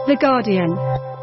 The Guardian.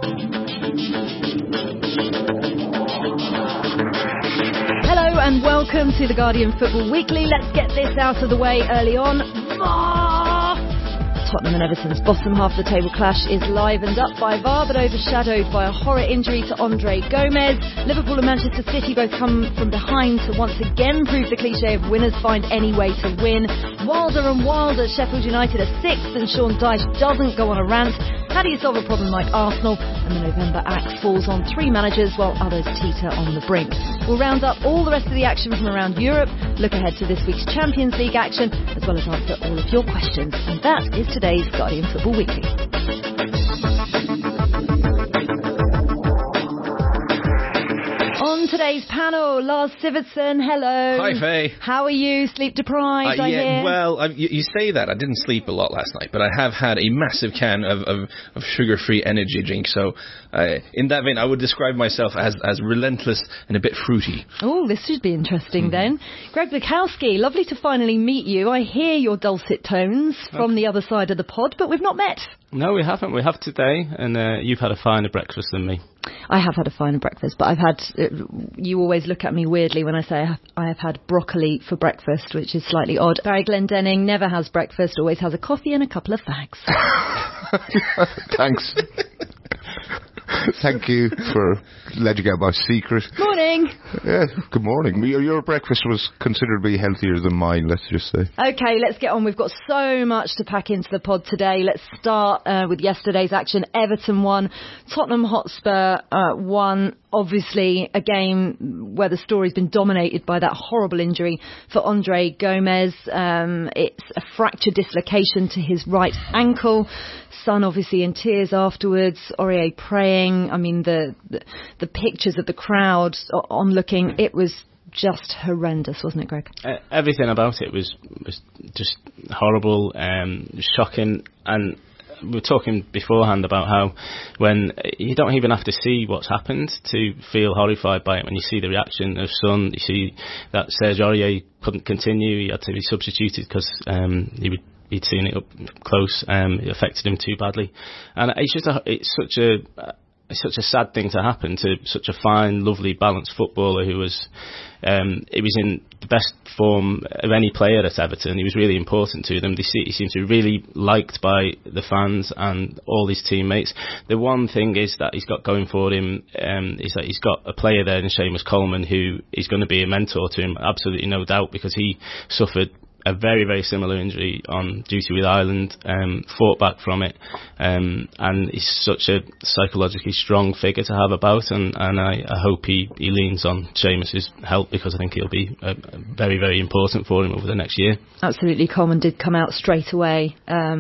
Hello and welcome to The Guardian Football Weekly. Let's get this out of the way early on. Tottenham and Everton's bottom half of the table clash is livened up by VAR but overshadowed by a horror injury to Andre Gomez. Liverpool and Manchester City both come from behind to once again prove the cliché of winners find any way to win. Wilder and Wilder, Sheffield United are sixth and Sean Dyche doesn't go on a rant. How do you solve a problem like Arsenal? And the November axe falls on three managers while others teeter on the brink. We'll round up all the rest of the action from around Europe, look ahead to this week's Champions League action, as well as answer all of your questions. And that is today's Guardian Football Weekly. On today's panel, Lars Sivertsen, hello. Hi, Faye. How are you? Sleep deprived, I hear? Well, you say that. I didn't sleep a lot last night, but I have had a massive can of sugar-free energy drink. So, in that vein, I would describe myself as relentless and a bit fruity. Oh, this should be interesting then. Greg Bukowski, lovely to finally meet you. I hear your dulcet tones from the other side of the pod, but we've not met. No, we haven't. We have today, and you've had a finer breakfast than me. I have had a finer breakfast, but I've had... you always look at me weirdly when I say I have had broccoli for breakfast, which is slightly odd. Barry Glendenning never has breakfast, always has a coffee and a couple of fags. Thanks. Thank you for letting out my secret. Morning. Yeah, good morning. Your breakfast was considerably healthier than mine, let's just say. OK, let's get on. We've got so much to pack into the pod today. Let's start with yesterday's action. Everton won. Tottenham Hotspur won. Obviously, a game where the story's been dominated by that horrible injury for Andre Gomez. It's a fracture dislocation to his right ankle. Son obviously in tears afterwards. Aurier praying. I mean, the pictures of the crowd onlooking, it was just horrendous, wasn't it, Greg? Everything about it was just horrible, shocking, and we were talking beforehand about how when you don't even have to see what's happened to feel horrified by it. When you see the reaction of Son, you see that Serge Aurier couldn't continue, he had to be substituted because he'd seen it up close. It affected him too badly, and it's such a sad thing to happen to such a fine, lovely, balanced footballer who was he was in the best form of any player at Everton. He was really important to them. He seemed to be really liked by the fans and all his teammates. The one thing is that he's got going for him is that he's got a player there in Seamus Coleman who is going to be a mentor to him, absolutely no doubt, because he suffered a very, very similar injury on duty with Ireland, fought back from it, and he's such a psychologically strong figure to have about, and I hope he leans on Seamus's help, because I think he'll be very, very important for him over the next year. Absolutely. Coleman did come out straight away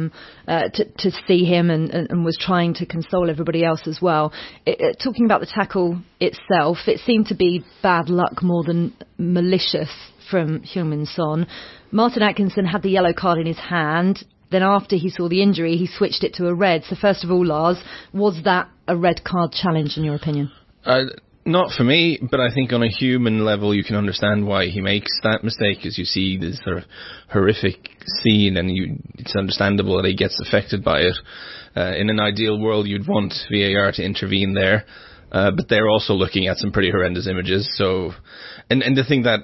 to see him and was trying to console everybody else as well. Talking about the tackle itself, it seemed to be bad luck more than malicious from Heung-min Son. Martin Atkinson had the yellow card in his hand. Then after he saw the injury, he switched it to a red. So first of all, Lars, was that a red card challenge in your opinion? Not for me, but I think on a human level you can understand why he makes that mistake, as you see this sort of horrific scene, and it's understandable that he gets affected by it. In an ideal world, you'd want VAR to intervene there, but they're also looking at some pretty horrendous images. So, and the thing that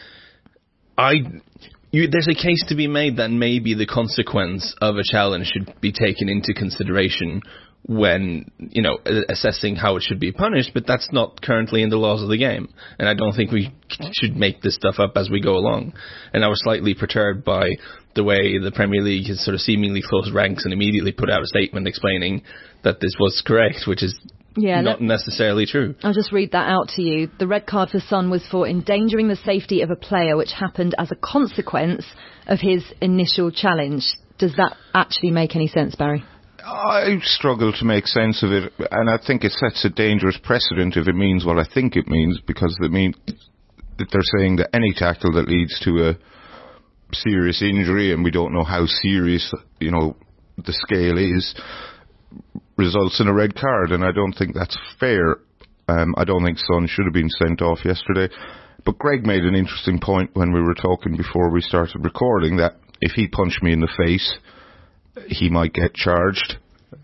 there's a case to be made that maybe the consequence of a challenge should be taken into consideration when, assessing how it should be punished, but that's not currently in the laws of the game. And I don't think we should make this stuff up as we go along. And I was slightly perturbed by the way the Premier League has sort of seemingly closed ranks and immediately put out a statement explaining that this was correct, which is not necessarily true. I'll just read that out to you. The red card for Son was for endangering the safety of a player, which happened as a consequence of his initial challenge. Does that actually make any sense, Barry? I struggle to make sense of it, and I think it sets a dangerous precedent if it means what I think it means, because it means that they're saying that any tackle that leads to a serious injury, and we don't know how serious, the scale is, results in a red card, and I don't think that's fair. I don't think Son should have been sent off yesterday. But Greg made an interesting point when we were talking before we started recording, that if he punched me in the face, he might get charged.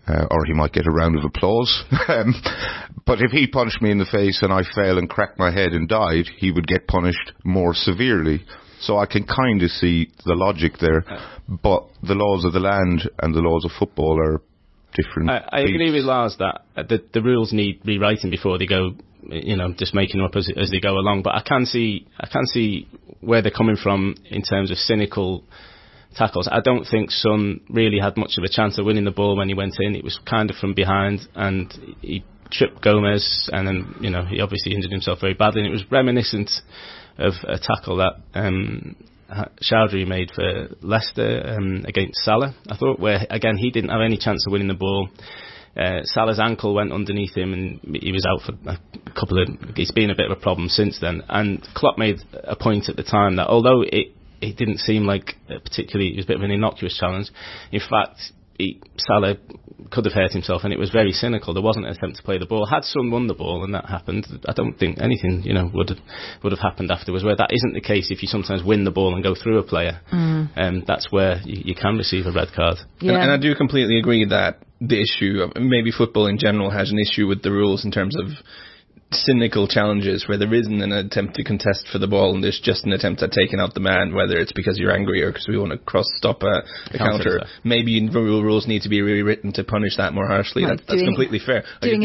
or he might get a round of applause. But if he punched me in the face and I fell and cracked my head and died, he would get punished more severely. So I can kind of see the logic there. But the laws of the land and the laws of football are different. I agree with Lars that the rules need rewriting before they go, just making them up as they go along. But I can see where they're coming from in terms of cynical tackles. I don't think Son really had much of a chance of winning the ball when he went in. It was kind of from behind, and he tripped Gomez, and then he obviously injured himself very badly. And it was reminiscent of a tackle that Chowdhury made for Leicester against Salah, I thought, where again he didn't have any chance of winning the ball. Salah's ankle went underneath him and he was out for it's been a bit of a problem since then. And Klopp made a point at the time that although it didn't seem like it was a bit of an innocuous challenge, in fact Salah could have hurt himself, and it was very cynical. There wasn't an attempt to play the ball. Had Son won the ball and that happened, I don't think anything would have happened afterwards. Where that isn't the case if you sometimes win the ball and go through a player, that's where you can receive a red card. Yeah. And I do completely agree that the issue of maybe football in general has an issue with the rules in terms of cynical challenges where there isn't an attempt to contest for the ball and there's just an attempt at taking out the man, whether it's because you're angry or because we want to stop a counter. Maybe the rules need to be rewritten to punish that more harshly. That's completely fair.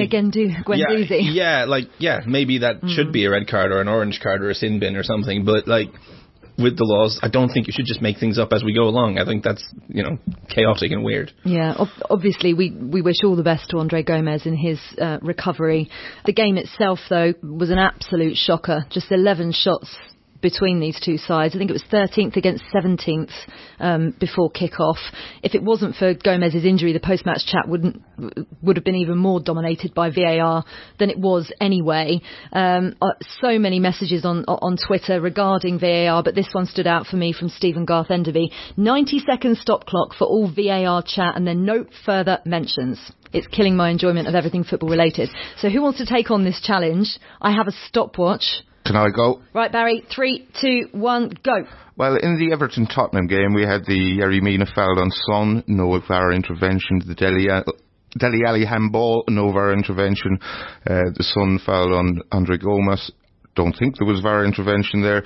Maybe that should be a red card or an orange card or a sin bin or something, but with the laws, I don't think you should just make things up as we go along. I think that's, chaotic and weird. Yeah, obviously we wish all the best to Andre Gomez in his recovery. The game itself, though, was an absolute shocker. Just 11 shots between these two sides. I think it was 13th against 17th before kick-off. If it wasn't for Gomez's injury, the post-match chat would have been even more dominated by VAR than it was anyway. So many messages on Twitter regarding VAR, but this one stood out for me from Stephen Garth Enderby. 90-second stop clock for all VAR chat and then no further mentions. It's killing my enjoyment of everything football related. So who wants to take on this challenge? I have a stopwatch. Can I go? Right, Barry. 3, 2, 1, go. Well, in the Everton-Tottenham game, we had the Yerry Mina foul on Son, no VAR intervention. The Dele Alli handball, no VAR intervention. The Son foul on Andre Gomez, don't think there was VAR intervention there.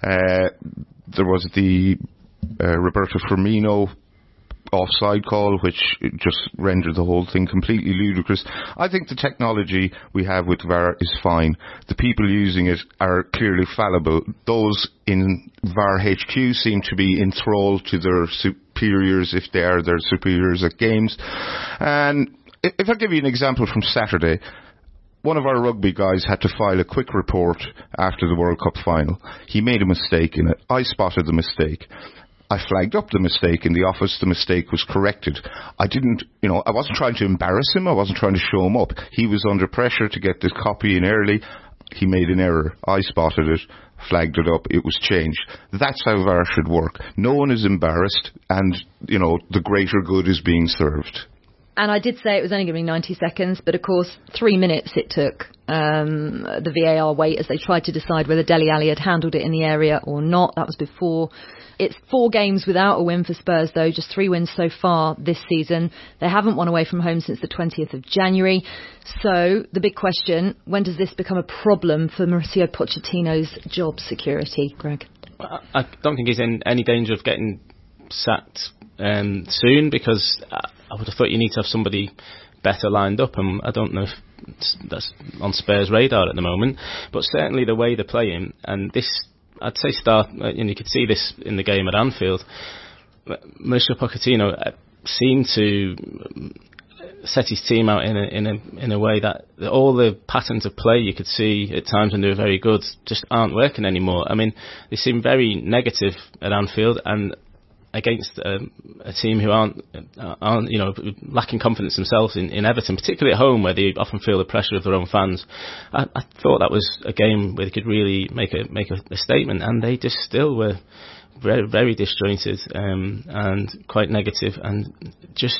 There was the Roberto Firmino offside call, which just rendered the whole thing completely ludicrous. I think the technology we have with VAR is fine. The people using it are clearly fallible. Those in VAR HQ seem to be enthralled to their superiors, if they are their superiors at games. And if I give you an example from Saturday, one of our rugby guys had to file a quick report after the World Cup final. He made a mistake in it. I spotted the mistake. I flagged up the mistake in the office. The mistake was corrected. I wasn't trying to embarrass him. I wasn't trying to show him up. He was under pressure to get this copy in early. He made an error. I spotted it, flagged it up. It was changed. That's how VAR should work. No one is embarrassed, and, the greater good is being served. And I did say it was only going to be 90 seconds, but of course 3 minutes it took the VAR wait as they tried to decide whether Dele Alli had handled it in the area or not. That was before. It's 4 games without a win for Spurs, though, just 3 wins so far this season. They haven't won away from home since the 20th of January. So the big question, when does this become a problem for Mauricio Pochettino's job security, Greg? I don't think he's in any danger of getting sacked soon, because I would have thought you need to have somebody better lined up, and I don't know if that's on Spurs' radar at the moment, but certainly the way they're playing, and this, I'd say and you could see this in the game at Anfield, Mauricio Pochettino seemed to set his team out in a way that all the patterns of play you could see at times when they were very good just aren't working anymore. I mean, they seem very negative at Anfield, and against a team who aren't lacking confidence themselves in Everton, particularly at home where they often feel the pressure of their own fans. I thought that was a game where they could really make a statement, and they just still were very, very disjointed and quite negative, and just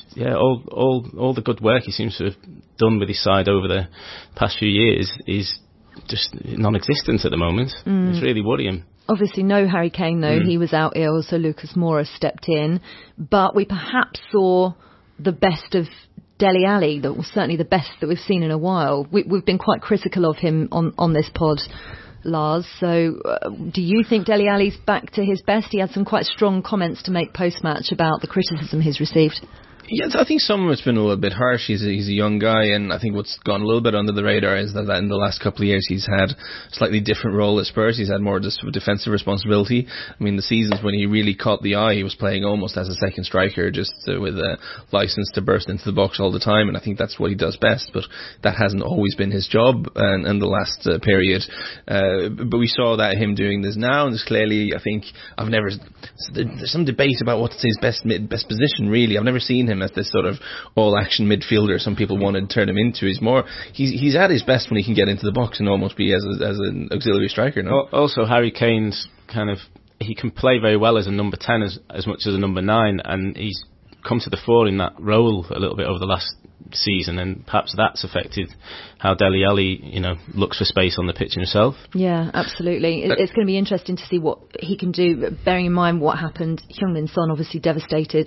all the good work he seems to have done with his side over the past few years is just non-existent at the moment. It's really worrying. Obviously no Harry Kane, though. He was out ill, so Lucas Moura stepped in. But we perhaps saw the best of Dele Alli that was certainly the best that we've seen in a while. We've been quite critical of him on this pod, Lars. So do you think Dele Alli's back to his best? He had some quite strong comments to make post-match about the criticism he's received. Yes, I think some of it's been a little bit harsh. He's a young guy, and I think what's gone a little bit under the radar is that in the last couple of years he's had a slightly different role at Spurs. He's had more just defensive responsibility. I mean, the seasons when he really caught the eye, he was playing almost as a second striker, just with a license to burst into the box all the time, and I think that's what he does best, but that hasn't always been his job in the last period. But we saw that him doing this now, and there's clearly, I think, there's some debate about what's his best position, really. I've never seen him as this sort of all-action midfielder some people want to turn him into. He's at his best when he can get into the box and almost be as an auxiliary striker. No? Also, Harry Kane's he can play very well as a number 10 as much as a number 9, and he's come to the fore in that role a little bit over the last season, and perhaps that's affected how Dele Alli, looks for space on the pitch himself. Yeah, absolutely. It's going to be interesting to see what he can do, bearing in mind what happened. Heung-min Son obviously devastated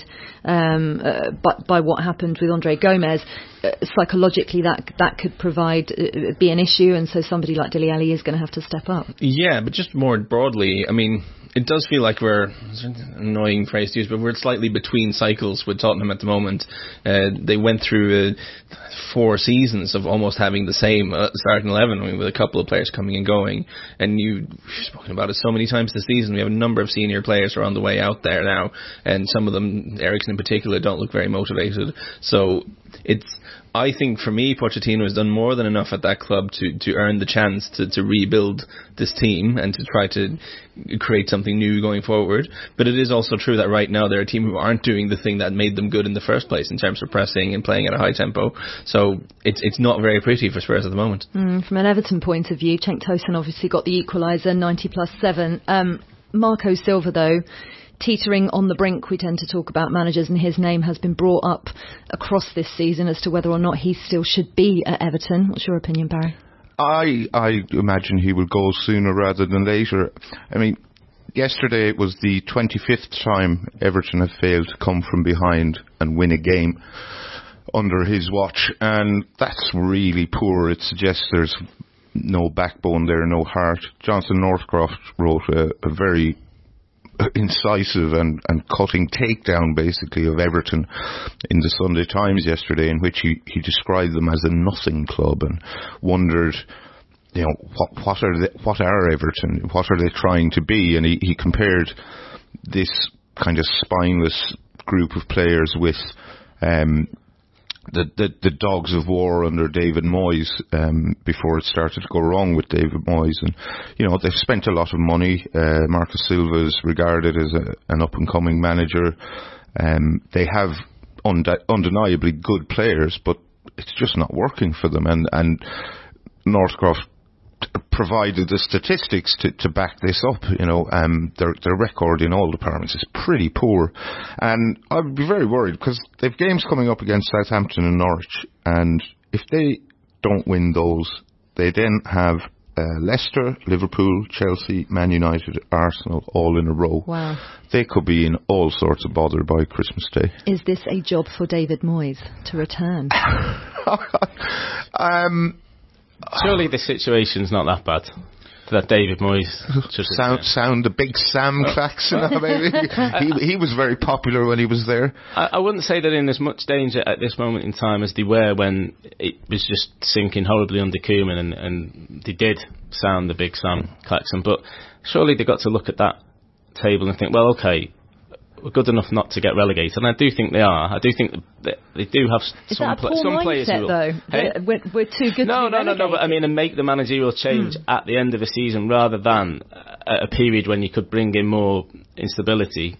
by what happened with Andre Gomez. Psychologically, that could be an issue, and so somebody like Dele Alli is going to have to step up. Yeah, but just more broadly, I mean, it does feel like it's an annoying phrase to use, but we're slightly between cycles with Tottenham at the moment. They went through 4 seasons of almost having the same starting 11, I mean, with a couple of players coming and going. And you've spoken about it so many times this season. We have a number of senior players who are on the way out there now, and some of them, Eriksen in particular, don't look very motivated. So I think for me, Pochettino has done more than enough at that club to earn the chance to rebuild this team and to try to create something new going forward. But it is also true that right now they're a team who aren't doing the thing that made them good in the first place in terms of pressing and playing at a high tempo. So it's not very pretty for Spurs at the moment. From an Everton point of view, Cenk Tosun obviously got the equaliser, 90+7. Marco Silva, though, teetering on the brink. We tend to talk about managers, and his name has been brought up across this season as to whether or not he still should be at Everton. What's your opinion, Barry? I imagine he will go sooner rather than later. I mean, yesterday it was the 25th time Everton have failed to come from behind and win a game under his watch, and that's really poor. It suggests there's no backbone there, no heart. Jonathan Northcroft wrote a very incisive and cutting takedown basically of Everton in the Sunday Times yesterday, in which he described them as a nothing club and wondered, what are Everton, what are they trying to be, and he compared this kind of spineless group of players with the dogs of war under David Moyes, before it started to go wrong with David Moyes. And they've spent a lot of money. Marco Silva is regarded as an up and coming manager. They have undeniably good players, but it's just not working for them, and Northcroft provided the statistics to back this up. Their record in all departments is pretty poor, and I'd be very worried because they've games coming up against Southampton and Norwich, and if they don't win those, they then have Leicester, Liverpool, Chelsea, Man United, Arsenal all in a row. Wow. They could be in all sorts of bother by Christmas Day. Is this a job for David Moyes to return? Surely the situation's not that bad that David Moyes sound the big Sam Claxon, maybe. He was very popular when he was there. I wouldn't say they're in as much danger at this moment in time as they were when it was just sinking horribly under Koeman, and they did sound the big Sam Claxon. But surely they got to look at that table and think, well, okay, we're good enough not to get relegated, and I do think they are. I do think that they do have some players who will. Though? Hey? We're too good to be relegated. No, but I mean, and make the managerial change at the end of a season rather than a period when you could bring in more instability.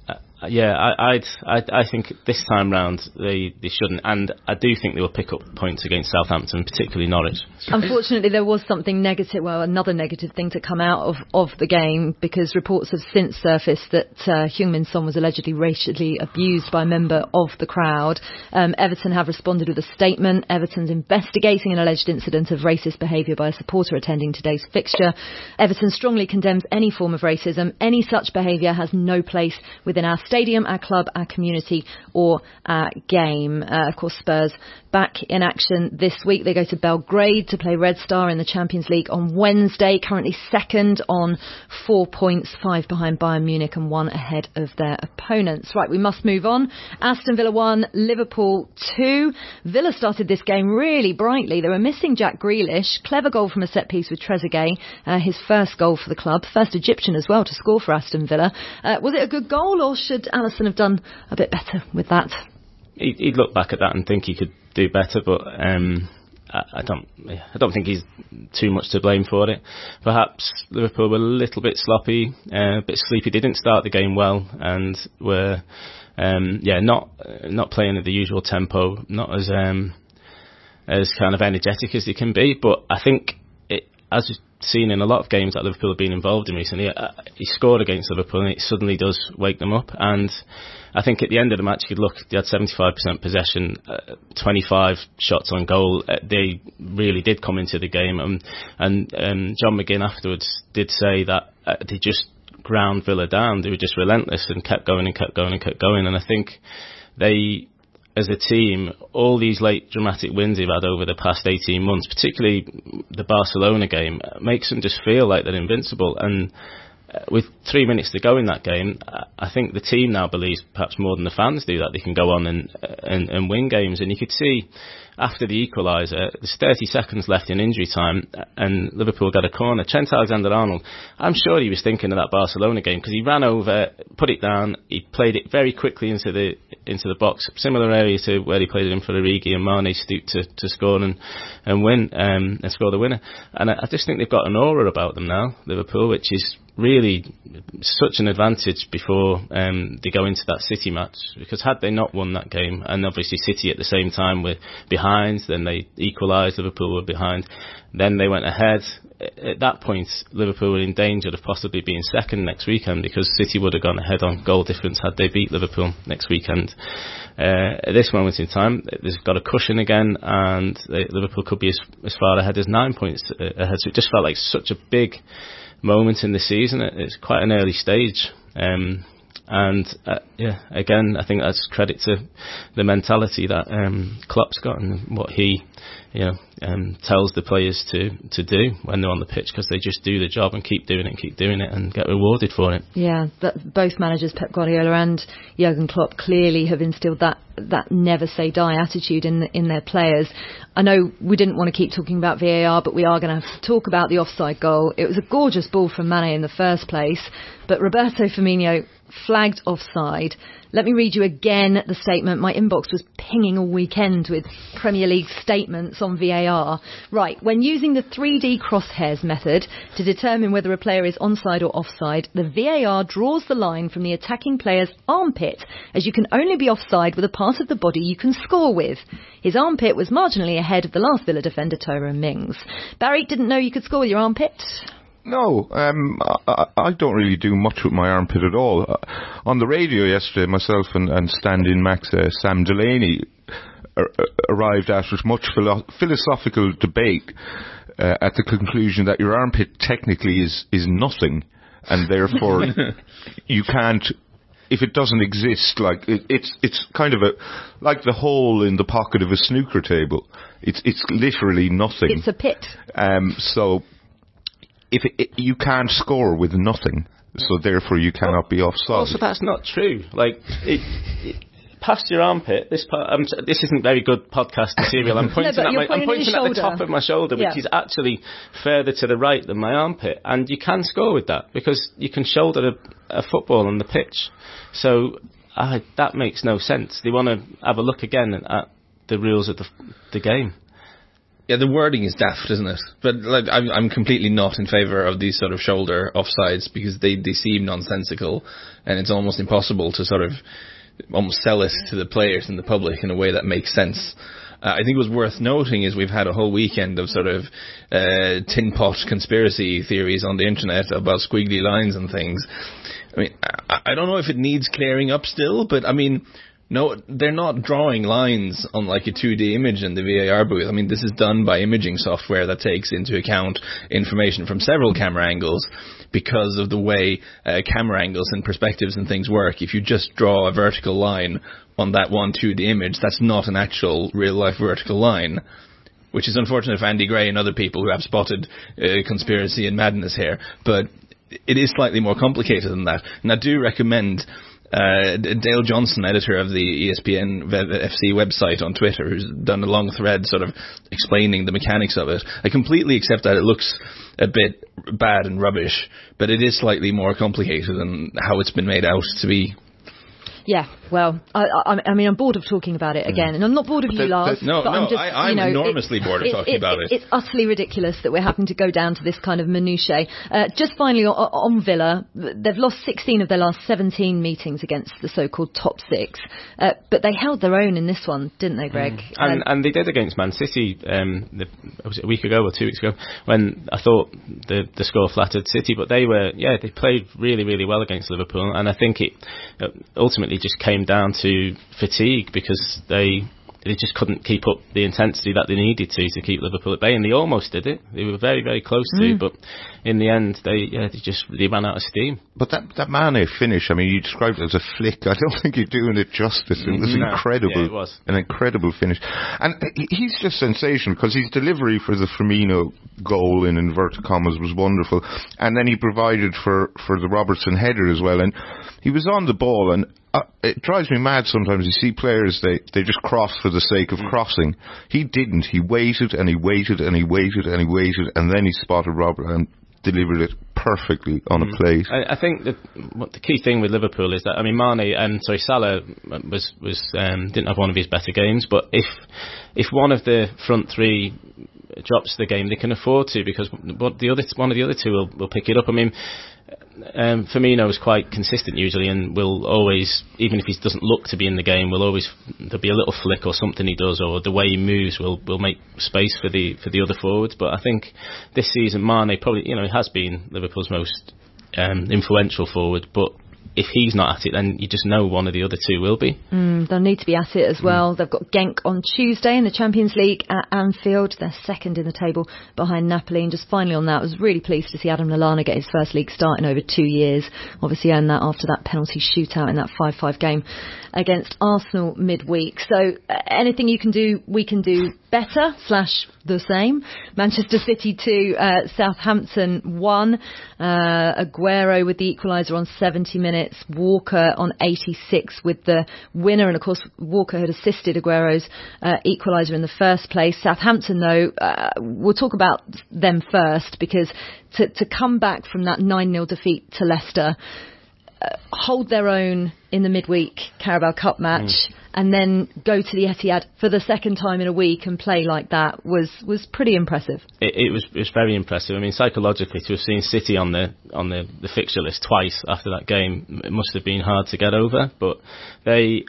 I think this time round they shouldn't, and I do think they will pick up points against Southampton, particularly Norwich. Unfortunately, there was something negative, another negative thing to come out of the game, because reports have since surfaced that Heung-min Son was allegedly racially abused by a member of the crowd. Everton have responded with a statement. Everton's investigating an alleged incident of racist behaviour by a supporter attending today's fixture. Everton strongly condemns any form of racism. Any such behaviour has no place within our stadium, our club, our community, or our game. Of course, Spurs back in action this week. They go to Belgrade to play Red Star in the Champions League on Wednesday. Currently second on 4 points, 5 behind Bayern Munich and 1 ahead of their opponents. Right, we must move on. Aston Villa 1, Liverpool 2. Villa started this game really brightly. They were missing Jack Grealish. Clever goal from a set piece with Trezeguet, his first goal for the club. First Egyptian as well to score for Aston Villa. Was it a good goal, or should Alisson have done a bit better with that? He'd look back at that and think he could do better, but I don't think he's too much to blame for it. Perhaps Liverpool were a little bit sloppy, a bit sleepy. They didn't start the game well and were not playing at the usual tempo, not as kind of energetic as they can be. But I think as we've seen in a lot of games that Liverpool have been involved in recently, he scored against Liverpool and it suddenly does wake them up. And I think at the end of the match, you could look, they had 75% possession, 25 shots on goal. They really did come into the game. And John McGinn afterwards did say that they just ground Villa down. They were just relentless and kept going and kept going and kept going. And I think they, as a team, all these late dramatic wins they've had over the past 18 months, particularly the Barcelona game, makes them just feel like they're invincible. And with 3 minutes to go in that game, I think the team now believes, perhaps more than the fans do, that they can go on and win games. And you could see after the equaliser, there's 30 seconds left in injury time and Liverpool got a corner. Trent Alexander-Arnold, I'm sure he was thinking of that Barcelona game, because he ran over, put it down, he played it very quickly into the box, similar area to where he played it in for Origi, and Mane stooped to score and win and score the winner. And I just think they've got an aura about them now, Liverpool, which is really such an advantage before they go into that City match, because had they not won that game, and obviously City at the same time were behind, then they equalised, Liverpool were behind, then they went ahead. At that point, Liverpool were in danger of possibly being second next weekend, because City would have gone ahead on goal difference had they beat Liverpool next weekend. At this moment in time, they've got a cushion again, and Liverpool could be as far ahead as 9 points ahead. So it just felt like such a big moment in the season. It's quite an early stage. Again, I think that's credit to the mentality that Klopp's got and what he tells the players to do when they're on the pitch, because they just do the job and keep doing it and get rewarded for it. Yeah, but both managers, Pep Guardiola and Jurgen Klopp, clearly have instilled that never say die attitude in their players. I know we didn't want to keep talking about VAR, but we are going to have to talk about the offside goal. It was a gorgeous ball from Mane in the first place, but Roberto Firmino flagged offside. Let me read you again the statement. My inbox was pinging all weekend with Premier League statements on VAR. Right, when using the 3D crosshairs method to determine whether a player is onside or offside, the VAR draws the line from the attacking player's armpit, as you can only be offside with a part of the body you can score with. His armpit was marginally ahead of the last Villa defender, Tyrone Mings. Barry, didn't know you could score with your armpit? No, I don't really do much with my armpit at all. On the radio yesterday, myself and stand-in Max Sam Delaney arrived after much philosophical debate at the conclusion that your armpit technically is nothing, and therefore you can't. If it doesn't exist, like it's kind of like the hole in the pocket of a snooker table. It's literally nothing. It's a pit. So. If you can't score with nothing, so therefore you cannot be offside. Also, that's not true. Like, past your armpit, this isn't very good podcast material. I'm pointing at the top of my shoulder, which is actually further to the right than my armpit, and you can score with that because you can shoulder a football on the pitch. So that makes no sense. They want to have a look again at the rules of the game. Yeah, the wording is daft, isn't it? But like, I'm completely not in favour of these sort of shoulder offsides, because they seem nonsensical, and it's almost impossible to sort of almost sell it to the players and the public in a way that makes sense. I think it was worth noting is we've had a whole weekend of sort of tin pot conspiracy theories on the internet about squiggly lines and things. I mean, I don't know if it needs clearing up still, but I mean, no, they're not drawing lines on like a 2D image in the VAR booth. I mean, this is done by imaging software that takes into account information from several camera angles. because of the way camera angles and perspectives and things work. If you just draw a vertical line on that 1-2D image, that's not an actual real-life vertical line, which is unfortunate for Andy Gray and other people who have spotted conspiracy and madness here. But it is slightly more complicated than that. And I do recommend Dale Johnson, editor of the ESPN FC website on Twitter, who's done a long thread sort of explaining the mechanics of it. I completely accept that it looks a bit bad and rubbish, but it is slightly more complicated than how it's been made out to be. Yeah, well, I mean, I'm bored of talking about it again, and I'm not bored of you, Lars. I'm enormously bored of talking about it. It's utterly ridiculous that we're having to go down to this kind of minutiae. Just finally, on Villa, they've lost 16 of their last 17 meetings against the so-called top six, but they held their own in this one, didn't they, Greg? And they did against Man City, was it a week ago or 2 weeks ago, when I thought the score flattered City, but they played really, really well against Liverpool, and I think it ultimately just came down to fatigue, because they just couldn't keep up the intensity that they needed to keep Liverpool at bay, and they almost did it. They were very, very close to, but in the end they ran out of steam. But that Mane finish, I mean, you described it as a flick. I don't think you're doing it justice. It was incredible. Yeah, it was an incredible finish, and he's just sensational, because his delivery for the Firmino goal in inverted commas was wonderful, and then he provided for the Robertson header as well, and he was on the ball, and it drives me mad sometimes. You see players, they just cross for the sake of crossing. He didn't. He waited and he waited and he waited and he waited, and then he spotted Robert and delivered it perfectly on a plate. I think that the key thing with Liverpool is that, I mean, Salah didn't have one of his better games, but if one of the front three drops the game, they can afford to, because one of the other two will pick it up. I mean, Firmino is quite consistent usually, and will always, even if he doesn't look to be in the game, there'll be a little flick or something he does, or the way he moves will make space for the other forwards. But I think this season Mane probably, he has been Liverpool's most influential forward, but if he's not at it, then you just know one of the other two will be. They'll need to be at it as well. They've got Genk on Tuesday in the Champions League at Anfield. They're second in the table behind Napoli. And just finally on that, I was really pleased to see Adam Lallana get his first league start in over 2 years. Obviously earned that after that penalty shootout in that 5-5 game against Arsenal midweek. So anything you can do, we can do better / the same. Manchester City 2, Southampton 1. Aguero with the equaliser on 70 minutes. Walker on 86 with the winner. And of course, Walker had assisted Aguero's equaliser in the first place. Southampton, though, we'll talk about them first, because to come back from that 9-0 defeat to Leicester, hold their own in the midweek Carabao Cup match, and then go to the Etihad for the second time in a week and play like that was pretty impressive. It was very impressive. I mean, psychologically, to have seen City on the fixture list twice after that game, it must have been hard to get over. But I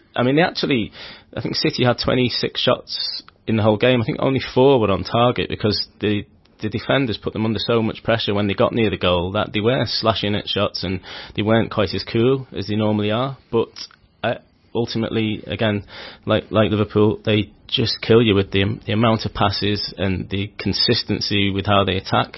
think City had 26 shots in the whole game. I think only 4 were on target, because the defenders put them under so much pressure when they got near the goal that they were slashing at shots, and they weren't quite as cool as they normally are. But ultimately, again, like Liverpool, they just kill you with the amount of passes and the consistency with how they attack.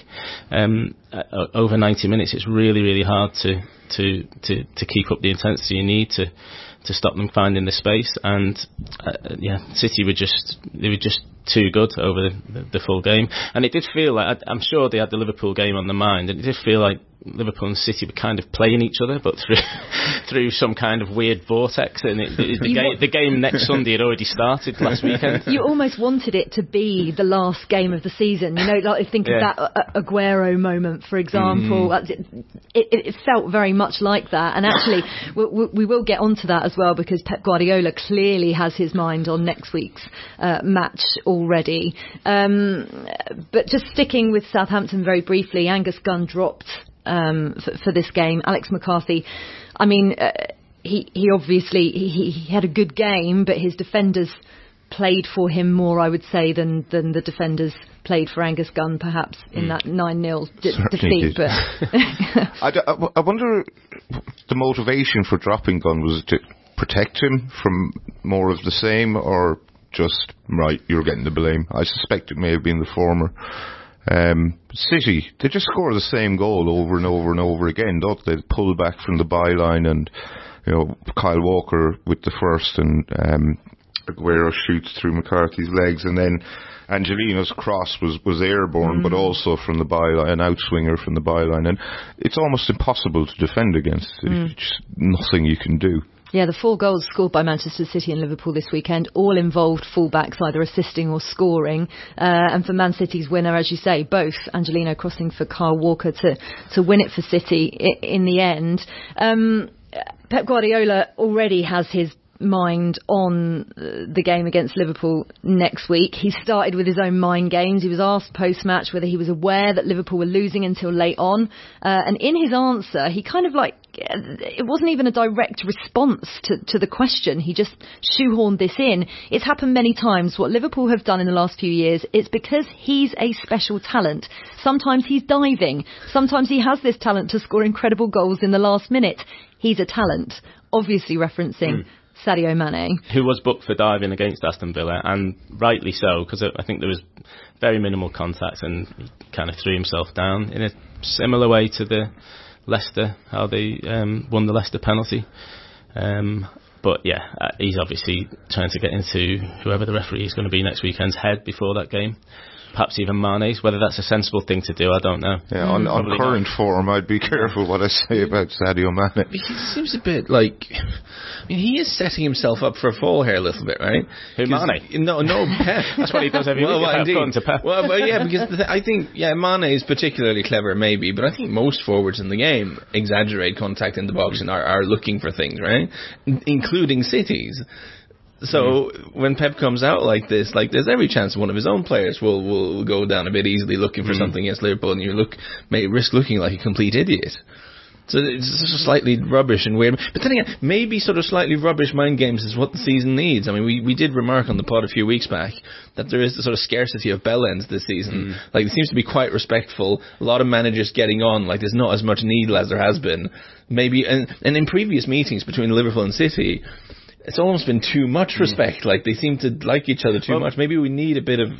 Over 90 minutes, it's really, really hard to keep up the intensity you need to stop them finding the space. And City were just too good over the full game, and it did feel like, I'm sure they had the Liverpool game on the mind, and it did feel like Liverpool and City were kind of playing each other, but through some kind of weird vortex. And the game next Sunday had already started last weekend. You almost wanted it to be the last game of the season. Like think of that Aguero moment, for example. It felt very much like that. And actually, we will get onto that as well, because Pep Guardiola clearly has his mind on next week's match already. But just sticking with Southampton very briefly, Angus Gunn dropped for this game. Alex McCarthy, I mean, he obviously he had a good game, but his defenders played for him more, I would say, than the defenders played for Angus Gunn, perhaps, in that 9-0 defeat. But I wonder, the motivation for dropping Gunn, was it to protect him from more of the same, or just, right, you're getting the blame? I suspect it may have been the former. City, they just score the same goal over and over and over again, don't they? Pull back from the byline, and Kyle Walker with the first, and Aguero shoots through McCarthy's legs, and then Angelino's cross was airborne, but also from the byline, an outswinger from the byline, and it's almost impossible to defend against. Just nothing you can do. Yeah, the 4 goals scored by Manchester City and Liverpool this weekend all involved fullbacks either assisting or scoring. And for Man City's winner, as you say, both Angelino crossing for Kyle Walker to win it for City in the end. Pep Guardiola already has his mind on the game against Liverpool next week. He started with his own mind games. He was asked post-match whether he was aware that Liverpool were losing until late on, and in his answer he kind of it wasn't even a direct response to the question. He just shoehorned this in. It's happened many times. What Liverpool have done in the last few years, it's because he's a special talent. Sometimes he's diving. Sometimes he has this talent to score incredible goals in the last minute. He's a talent, obviously referencing Sadio Mane, who was booked for diving against Aston Villa, and rightly so, because I think there was very minimal contact and he kind of threw himself down in a similar way to the Leicester, how they won the Leicester penalty. But yeah, he's obviously trying to get into whoever the referee is going to be next weekend's head before that game. Perhaps even Mane's. Whether that's a sensible thing to do, I don't know. Yeah, on current form, I'd be careful what I say about Sadio Mane. He seems a bit like... he is setting himself up for a fall here a little bit, right? Who, Mane? No, Pep. That's what he does every week. Indeed. To Pep. Well, but yeah, because I think, Mane is particularly clever, maybe, but I think most forwards in the game exaggerate contact in the box and are looking for things, right? Including City's. So when Pep comes out like this, there's every chance one of his own players will go down a bit easily looking for something against Liverpool, and you may risk looking like a complete idiot. So it's just slightly rubbish and weird. But then again, maybe sort of slightly rubbish mind games is what the season needs. I mean, we did remark on the pod a few weeks back that there is a sort of scarcity of bell ends this season. It seems to be quite respectful. A lot of managers getting on. There's not as much needle as there has been. Maybe, and in previous meetings between Liverpool and City, it's almost been too much respect. They seem to like each other too much. Maybe we need a bit of,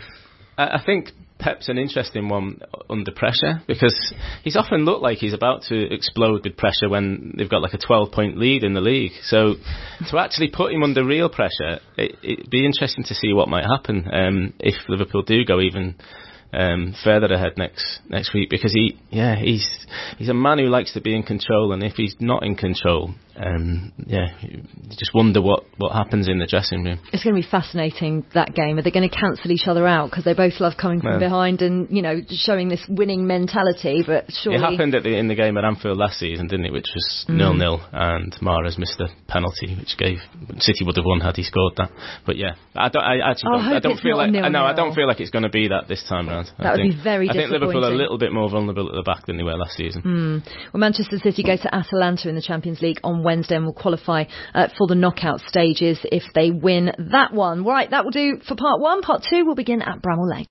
I think Pep's an interesting one under pressure, because he's often looked like he's about to explode with pressure when they've got a 12-point lead in the league. So to actually put him under real pressure, it'd be interesting to see what might happen if Liverpool do go even further ahead next week, because he's a man who likes to be in control, and if he's not in control, you just wonder what happens in the dressing room. It's going to be fascinating, that game. Are they going to cancel each other out because they both love coming from behind and showing this winning mentality? But surely it happened in the game at Anfield last season, didn't it? Which was 0-0, and Mahrez missed a penalty, which City would have won had he scored that. But yeah, I don't feel like it's going to be that this time round. That would be very disappointing. I think Liverpool are a little bit more vulnerable at the back than they were last season. Well, Manchester City go to Atalanta in the Champions League on Wednesday and will qualify for the knockout stages if they win that one. Right, that will do for part 1. Part 2 will begin at Bramall Lane.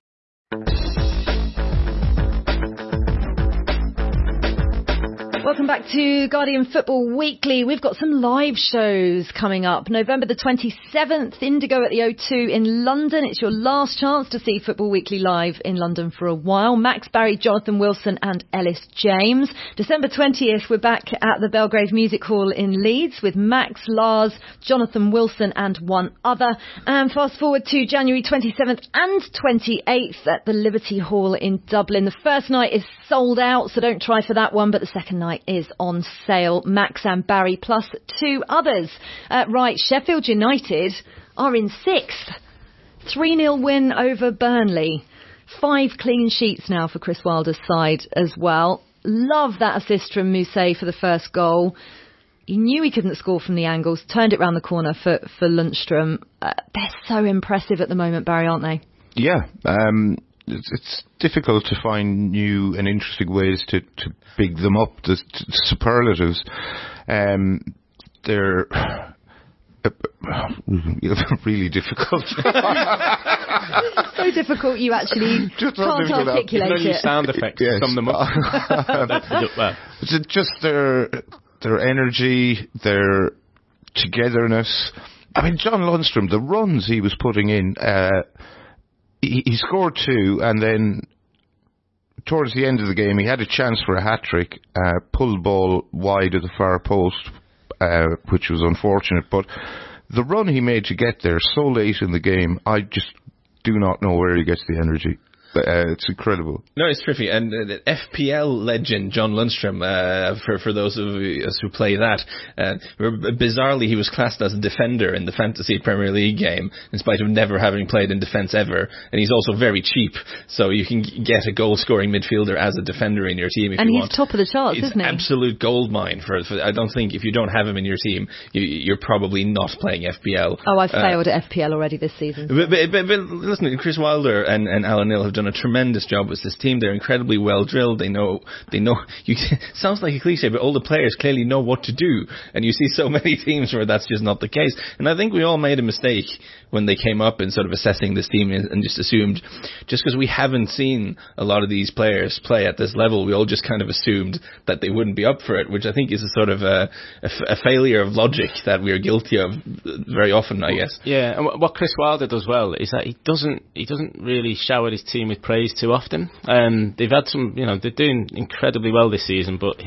Welcome back to Guardian Football Weekly. We've got some live shows coming up. November the 27th, Indigo at the O2 in London. It's your last chance to see Football Weekly live in London for a while. Max Barry, Jonathan Wilson and Ellis James. December 20th, we're back at the Belgrave Music Hall in Leeds with Max, Lars, Jonathan Wilson and one other. And fast forward to January 27th and 28th at the Liberty Hall in Dublin. The first night is sold out, so don't try for that one, but the second night is on sale. Max and Barry plus 2 others. Right, Sheffield United are in 6th. 3-0 win over Burnley. 5 clean sheets now for Chris Wilder's side as well. Love that assist from Mousset for the first goal. He knew he couldn't score from the angles, turned it round the corner for Lundstrom. They're so impressive at the moment, Barry, aren't they? Yeah, it's difficult to find new and interesting ways to big them up. The superlatives, they're really difficult. So difficult you actually can't articulate it. No sound effects. Yes. Sum them up. Just their energy, their togetherness. I mean, John Lundstrom, the runs he was putting in. He scored 2, and then towards the end of the game, he had a chance for a hat-trick, pulled ball wide of the far post, which was unfortunate, but the run he made to get there so late in the game, I just do not know where he gets the energy. It's incredible. No, it's terrific. And FPL legend John Lundstrom, for those of us who play that, bizarrely he was classed as a defender in the Fantasy Premier League game, in spite of never having played in defence ever. And he's also very cheap, so you can get a goal-scoring midfielder as a defender in your team if you want. And he's top of the charts, isn't he? Absolute gold mine. For I don't think if you don't have him in your team, you're probably not playing FPL. Oh, I've failed at FPL already this season. But listen, Chris Wilder and Alan Neil have done a tremendous job with this team. They're incredibly well drilled. They know. Sounds like a cliche, but all the players clearly know what to do. And you see so many teams where that's just not the case. And I think we all made a mistake when they came up and sort of assessing this team and just assumed, just because we haven't seen a lot of these players play at this level, we all just kind of assumed that they wouldn't be up for it, which I think is a sort of a failure of logic that we are guilty of very often, I guess. Yeah, and what Chris Wilder does well is that he doesn't really shower his team with praise too often. They've had some, they're doing incredibly well this season, but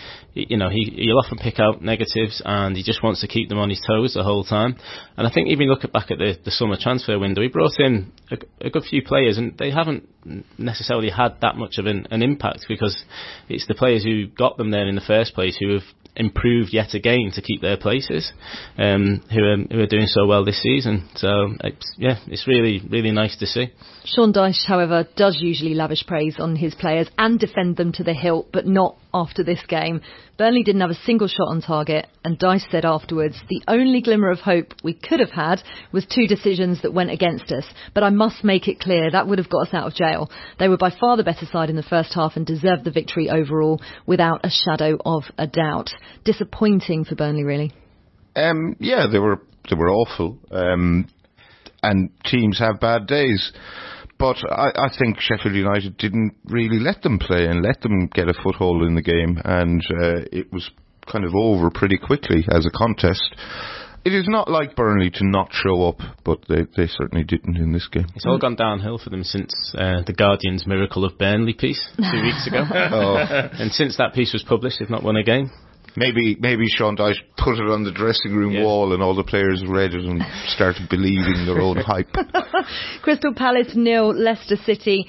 he'll often pick out negatives, and he just wants to keep them on his toes the whole time. And I think even look back at the summer transfer window, he brought in a good few players, and they haven't necessarily had that much of an impact, because it's the players who got them there in the first place who have improved yet again to keep their places, who are doing so well this season. So it's really, really nice to see. Sean Dyche, however, does usually lavish praise on his players and defend them to the hilt, but not after this game. Burnley didn't have a single shot on target, and Dyche said afterwards, the only glimmer of hope we could have had was 2 decisions that went against us. But I must make it clear, that would have got us out of jail. They were by far the better side in the first half and deserved the victory overall, without a shadow of a doubt. Disappointing for Burnley, really. Yeah, they were awful. And teams have bad days. But I think Sheffield United didn't really let them play and let them get a foothold in the game, and it was kind of over pretty quickly as a contest. It is not like Burnley to not show up, but they certainly didn't in this game. It's all gone downhill for them since the Guardian's Miracle of Burnley piece 2 weeks ago. And since that piece was published, they've not won a game. Maybe Sean Dyche put it on the dressing room wall and all the players read it and started believing their own hype. Crystal Palace 0, Leicester City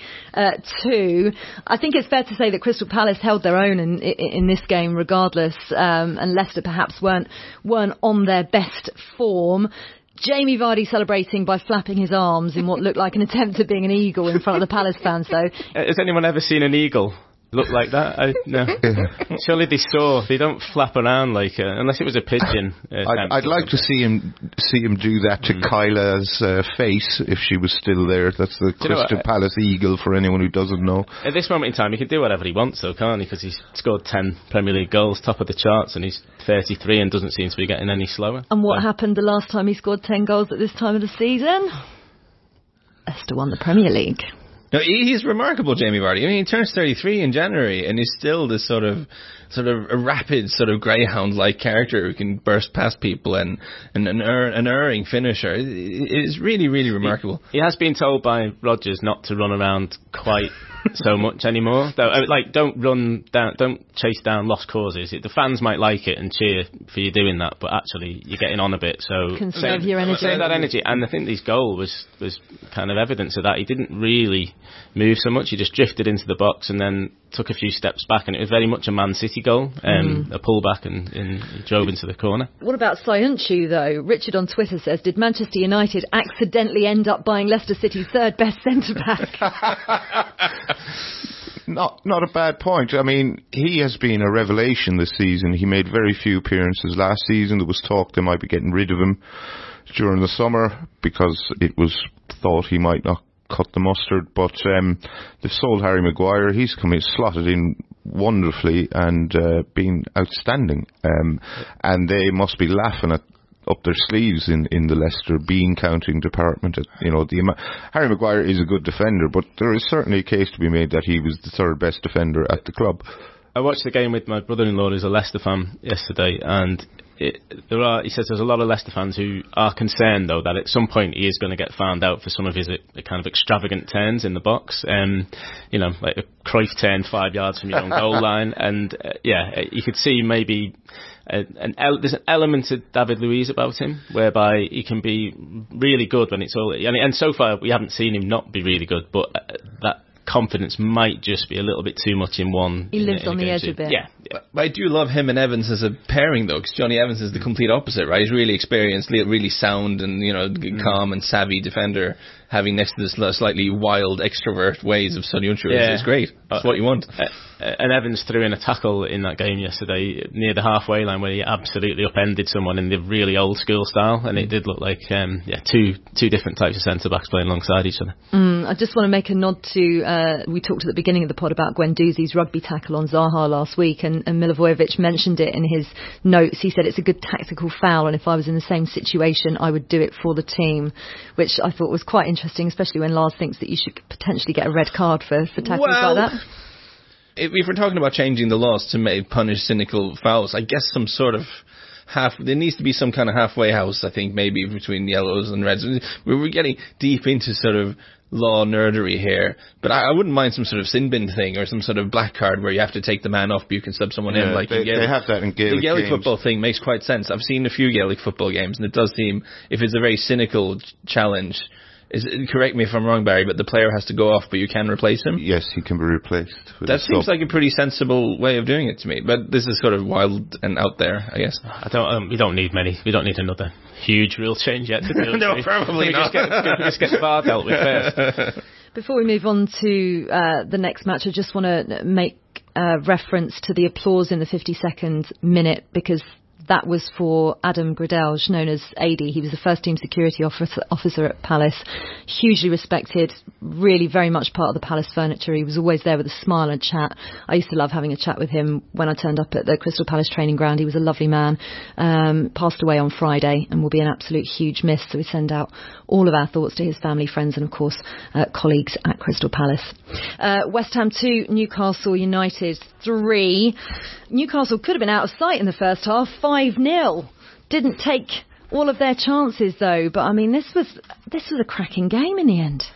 2. I think it's fair to say that Crystal Palace held their own in this game regardless, and Leicester perhaps weren't on their best form. Jamie Vardy celebrating by flapping his arms in what looked like an attempt at being an eagle in front of the Palace fans, though. Has anyone ever seen an eagle look like that? No. Surely they don't flap around like unless it was a pigeon. I'd like to see him do that to Kyla's face if she was still there. That's the Crystal Palace eagle for anyone who doesn't know. At this moment in time, he can do whatever he wants, though, can't he? Because he's scored 10 Premier League goals, top of the charts, and he's 33 and doesn't seem to be getting any slower. And what happened the last time he scored 10 goals at this time of the season? Leicester won the Premier League. No, he's remarkable, Jamie Vardy. I mean, he turns 33 in January, and he's still this sort of a rapid, sort of greyhound-like character who can burst past people and an erring finisher. It is really, really remarkable. He has been told by Rodgers not to run around quite so much anymore. Don't chase down lost causes. The fans might like it and cheer for you doing that, but actually you're getting on a bit. So conserve your energy. Save that energy. And I think his goal was kind of evidence of that. He didn't really move so much. He just drifted into the box and then took a few steps back, and it was very much a Man City goal, a pullback and drove into the corner. What about Soyuncu, though? Richard on Twitter says, did Manchester United accidentally end up buying Leicester City's third best centre-back? Not a bad point. I mean, he has been a revelation this season. He made very few appearances last season. There was talk they might be getting rid of him during the summer because it was thought he might not cut the mustard, but they've sold Harry Maguire. He's slotted in wonderfully and been outstanding, and they must be laughing up their sleeves in the Leicester bean counting department. Harry Maguire is a good defender, but there is certainly a case to be made that he was the third best defender at the club. I watched the game with my brother-in-law who's a Leicester fan yesterday, and he says there's a lot of Leicester fans who are concerned, though, that at some point he is going to get found out for some of his kind of extravagant turns in the box. Like a Cruyff turn 5 yards from your own goal line. And, you could see maybe there's an element of David Luiz about him, whereby he can be really good when it's all... And so far, we haven't seen him not be really good, but that confidence might just be a little bit too much in one. He lives on the edge a bit. Yeah. But I do love him and Evans as a pairing, though, because Johnny Evans is the complete opposite, right? He's really experienced, really sound and, calm and savvy defender, having next to this slightly wild extrovert ways of Soyuncu. Yeah. It's great. That's what you want. And Evans threw in a tackle in that game yesterday near the halfway line where he absolutely upended someone in the really old school style, and it did look like two different types of centre-backs playing alongside each other. I just want to make a nod to, we talked at the beginning of the pod about Guendouzi's rugby tackle on Zaha last week, and Milivojevic mentioned it in his notes. He said it's a good tactical foul, and if I was in the same situation, I would do it for the team, which I thought was quite interesting, especially when Lars thinks that you should potentially get a red card for tackles like that. If we're talking about changing the laws to punish cynical fouls, I guess some sort of there needs to be some kind of halfway house, I think, maybe between yellows and reds. We're getting deep into sort of law nerdery here, but I wouldn't mind some sort of sin bin thing or some sort of black card where you have to take the man off but you can sub someone in. Like they have that in Gaelic The Gaelic games. football thing makes quite sense. I've seen a few Gaelic football games, and it does seem, if it's a very cynical challenge, correct me if I'm wrong, Barry, but the player has to go off, but you can replace him? Yes, he can be replaced. That seems like a pretty sensible way of doing it to me, but this is sort of wild and out there, I guess. We don't need many. We don't need another huge rule change yet to do. No, probably not. Just get the VAR dealt with first. Before we move on to the next match, I just want to make reference to the applause in the 52nd minute, because that was for Adam Gradel, known as AD. He was the first team security officer at Palace. Hugely respected, really very much part of the Palace furniture. He was always there with a smile and chat. I used to love having a chat with him when I turned up at the Crystal Palace training ground. He was a lovely man. Passed away on Friday and will be an absolute huge miss. So we send out all of our thoughts to his family, friends and, of course, colleagues at Crystal Palace. West Ham 2, Newcastle United 3. Newcastle could have been out of sight in the first half, 5-0. Didn't take all of their chances, though. But, I mean, this was a cracking game in the end.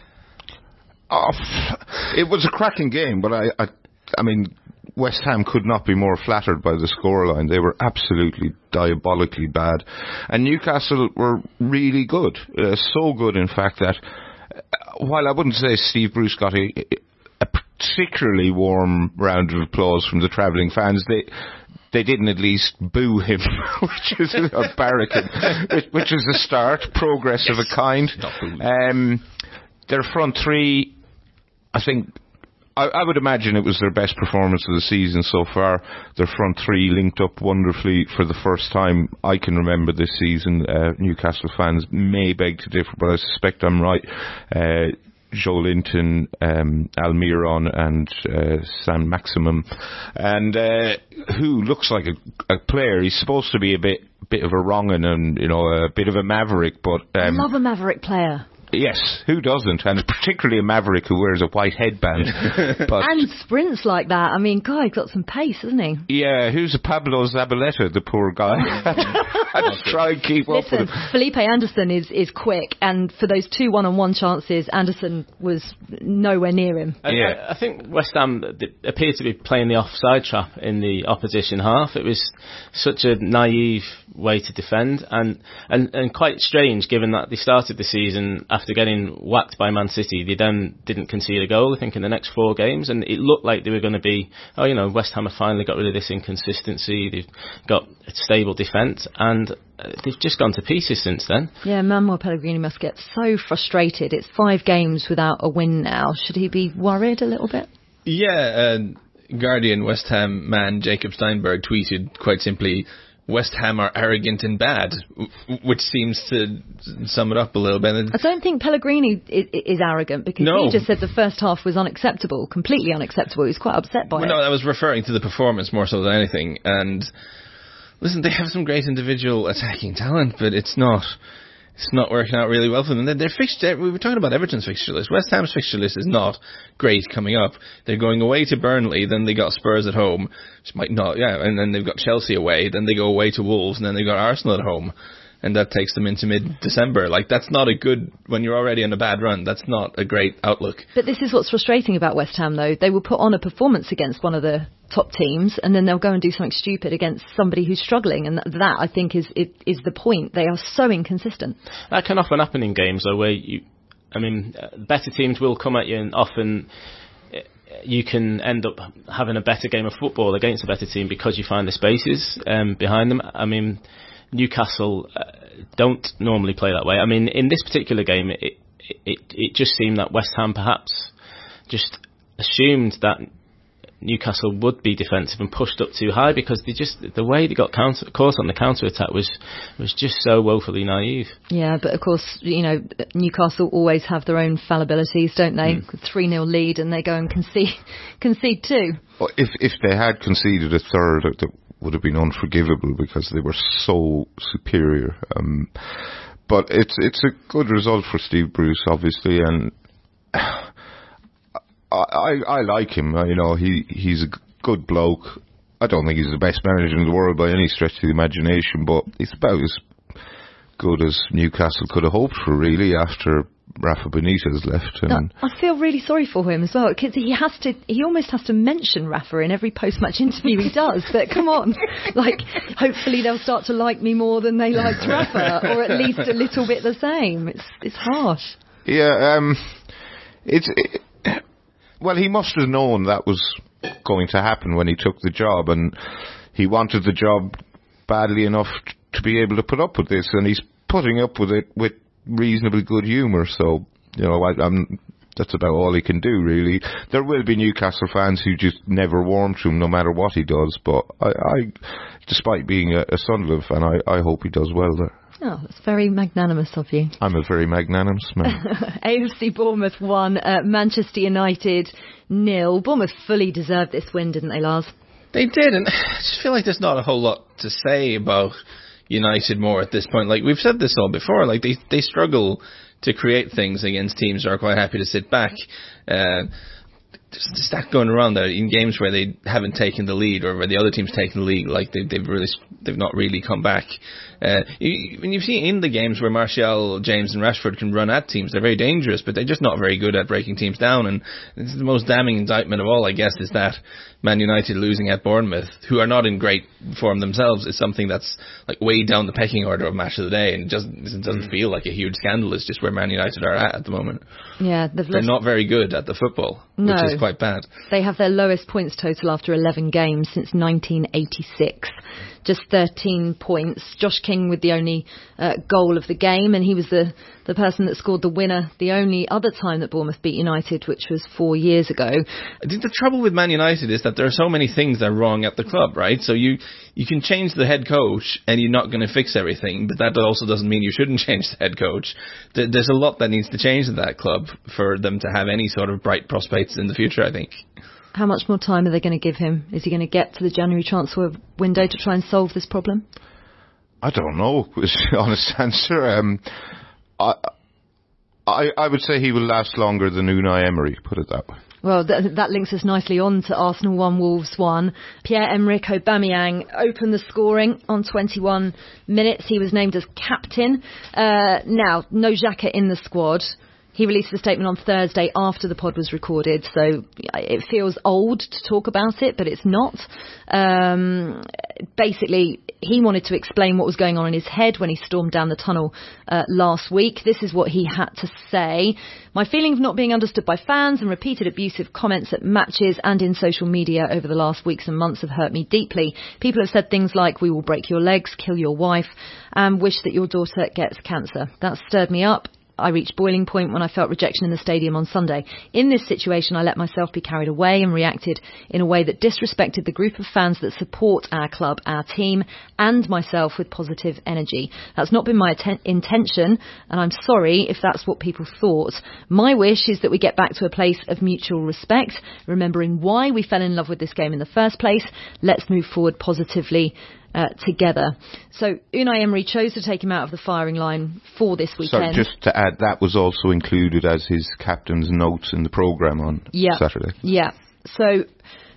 It was a cracking game, but I mean, West Ham could not be more flattered by the scoreline. They were absolutely diabolically bad. And Newcastle were really good. So good, in fact, that while I wouldn't say Steve Bruce got a particularly warm round of applause from the travelling fans, they didn't at least boo him, which is a barricade, which is a start, progress of a kind. Their front three, I think, I would imagine it was their best performance of the season so far. Their front three linked up wonderfully for the first time I can remember this season. Newcastle fans may beg to differ, but I suspect I'm right. Joe Linton, Almiron and San Maximum, and who looks like a player. He's supposed to be a bit of a wrong'un and a bit of a maverick, but I love a maverick player. Yes, who doesn't? And particularly a maverick who wears a white headband. And sprints like that. I mean, God, he's got some pace, hasn't he? Yeah, who's a Pablo Zabaleta, the poor guy? I just try and keep up with him. Felipe Anderson is quick, and for those 2 one-on-one chances, Anderson was nowhere near him. I think West Ham appeared to be playing the offside trap in the opposition half. It was such a naive way to defend, and quite strange given that they started the season after getting whacked by Man City. They then didn't concede a goal, I think, in the next 4 games, and it looked like they were going to be, West Ham have finally got rid of this inconsistency, they've got a stable defence, and they've just gone to pieces since then. Yeah, Manuel Pellegrini must get so frustrated. It's 5 games without a win now. Should he be worried a little bit? Yeah, Guardian West Ham man Jacob Steinberg tweeted quite simply, West Ham are arrogant and bad, which seems to sum it up a little bit. I don't think Pellegrini is arrogant, because he just said the first half was unacceptable, completely unacceptable. He was quite upset by it. No, I was referring to the performance more so than anything. And listen, they have some great individual attacking talent, but it's not it's not working out really well for them. Their fixture, we were talking about Everton's fixture list. West Ham's fixture list is not great coming up. They're going away to Burnley, then they got Spurs at home, which might not, and then they've got Chelsea away, then they go away to Wolves, and then they've got Arsenal at home. And that takes them into mid-December. Like, that's not a good, when you're already on a bad run, that's not a great outlook. But this is what's frustrating about West Ham, though. They will put on a performance against one of the top teams, and then they'll go and do something stupid against somebody who's struggling. And that I think, is the point. They are so inconsistent. That can often happen in games, though, where better teams will come at you, and often you can end up having a better game of football against a better team because you find the spaces behind them. I mean, Newcastle don't normally play that way. I mean, in this particular game, it just seemed that West Ham perhaps just assumed that Newcastle would be defensive and pushed up too high, because the way they got caught on the counter-attack was just so woefully naive. Yeah, but of course, Newcastle always have their own fallibilities, don't they? 3-0 lead and they go and concede two. Well, if they had conceded a third, that would have been unforgivable because they were so superior. But it's a good result for Steve Bruce, obviously, and I like him. He's a good bloke. I don't think he's the best manager in the world by any stretch of the imagination, but he's about as good as Newcastle could have hoped for, really, after Rafa Benitez left. And I feel really sorry for him as well, because he almost has to mention Rafa in every post-match interview he does. But come on, hopefully they'll start to like me more than they liked Rafa, or at least a little bit the same. It's harsh. Yeah, well, he must have known that was going to happen when he took the job, and he wanted the job badly enough to be able to put up with this, and he's putting up with it with reasonably good humour. So, that's about all he can do, really. There will be Newcastle fans who just never warm to him, no matter what he does. But I despite being a Sunderland fan, I hope he does well there. Oh, that's very magnanimous of you. I'm a very magnanimous man. AFC Bournemouth 1, Manchester United 0. Bournemouth fully deserved this win, didn't they, Lars? They did, and I just feel like there's not a whole lot to say about United more at this point. Like, we've said this all before, like they struggle to create things against teams that are quite happy to sit back. There's that going around there in games where they haven't taken the lead, or where the other team's taken the lead. Like they've not really come back. When you've seen in the games where Martial, James and Rashford can run at teams, they're very dangerous, but they're just not very good at breaking teams down. And this is the most damning indictment of all, I guess, is that Man United losing at Bournemouth, who are not in great form themselves, is something that's like way down the pecking order of match of the day, and it doesn't feel like a huge scandal. It's just where Man United are at the moment. Yeah, they're not very good at the football, which is quite bad. They have their lowest points total after 11 games since 1986. Just 13 points. Josh King with the only goal of the game, and he was the person that scored the winner the only other time that Bournemouth beat United, which was 4 years ago. I think the trouble with Man United is that there are so many things that are wrong at the club, right? So you can change the head coach and you're not going to fix everything, but that also doesn't mean you shouldn't change the head coach. There's a lot that needs to change in that club for them to have any sort of bright prospects in the future, I think. How much more time are they going to give him? Is he going to get to the January transfer window to try and solve this problem? I don't know, is the honest answer. I would say he will last longer than Unai Emery, put it that way. Well, that links us nicely on to Arsenal 1, Wolves 1. Pierre-Emerick Aubameyang opened the scoring on 21 minutes. He was named as captain. Now, no Xhaka in the squad. He released a statement on Thursday after the pod was recorded, so it feels old to talk about it, but it's not. Basically, he wanted to explain what was going on in his head when he stormed down the tunnel last week. This is what he had to say. My feeling of not being understood by fans and repeated abusive comments at matches and in social media over the last weeks and months have hurt me deeply. People have said things like, "We will break your legs, kill your wife, and wish that your daughter gets cancer." That stirred me up. I reached boiling point when I felt rejection in the stadium on Sunday. In this situation, I let myself be carried away and reacted in a way that disrespected the group of fans that support our club, our team, and myself with positive energy. That's not been my intention, and I'm sorry if that's what people thought. My wish is that we get back to a place of mutual respect, remembering why we fell in love with this game in the first place. Let's move forward positively together. So Unai Emery chose to take him out of the firing line for this weekend. So just to add, that was also included as his captain's notes in the programme on Saturday. Yeah. So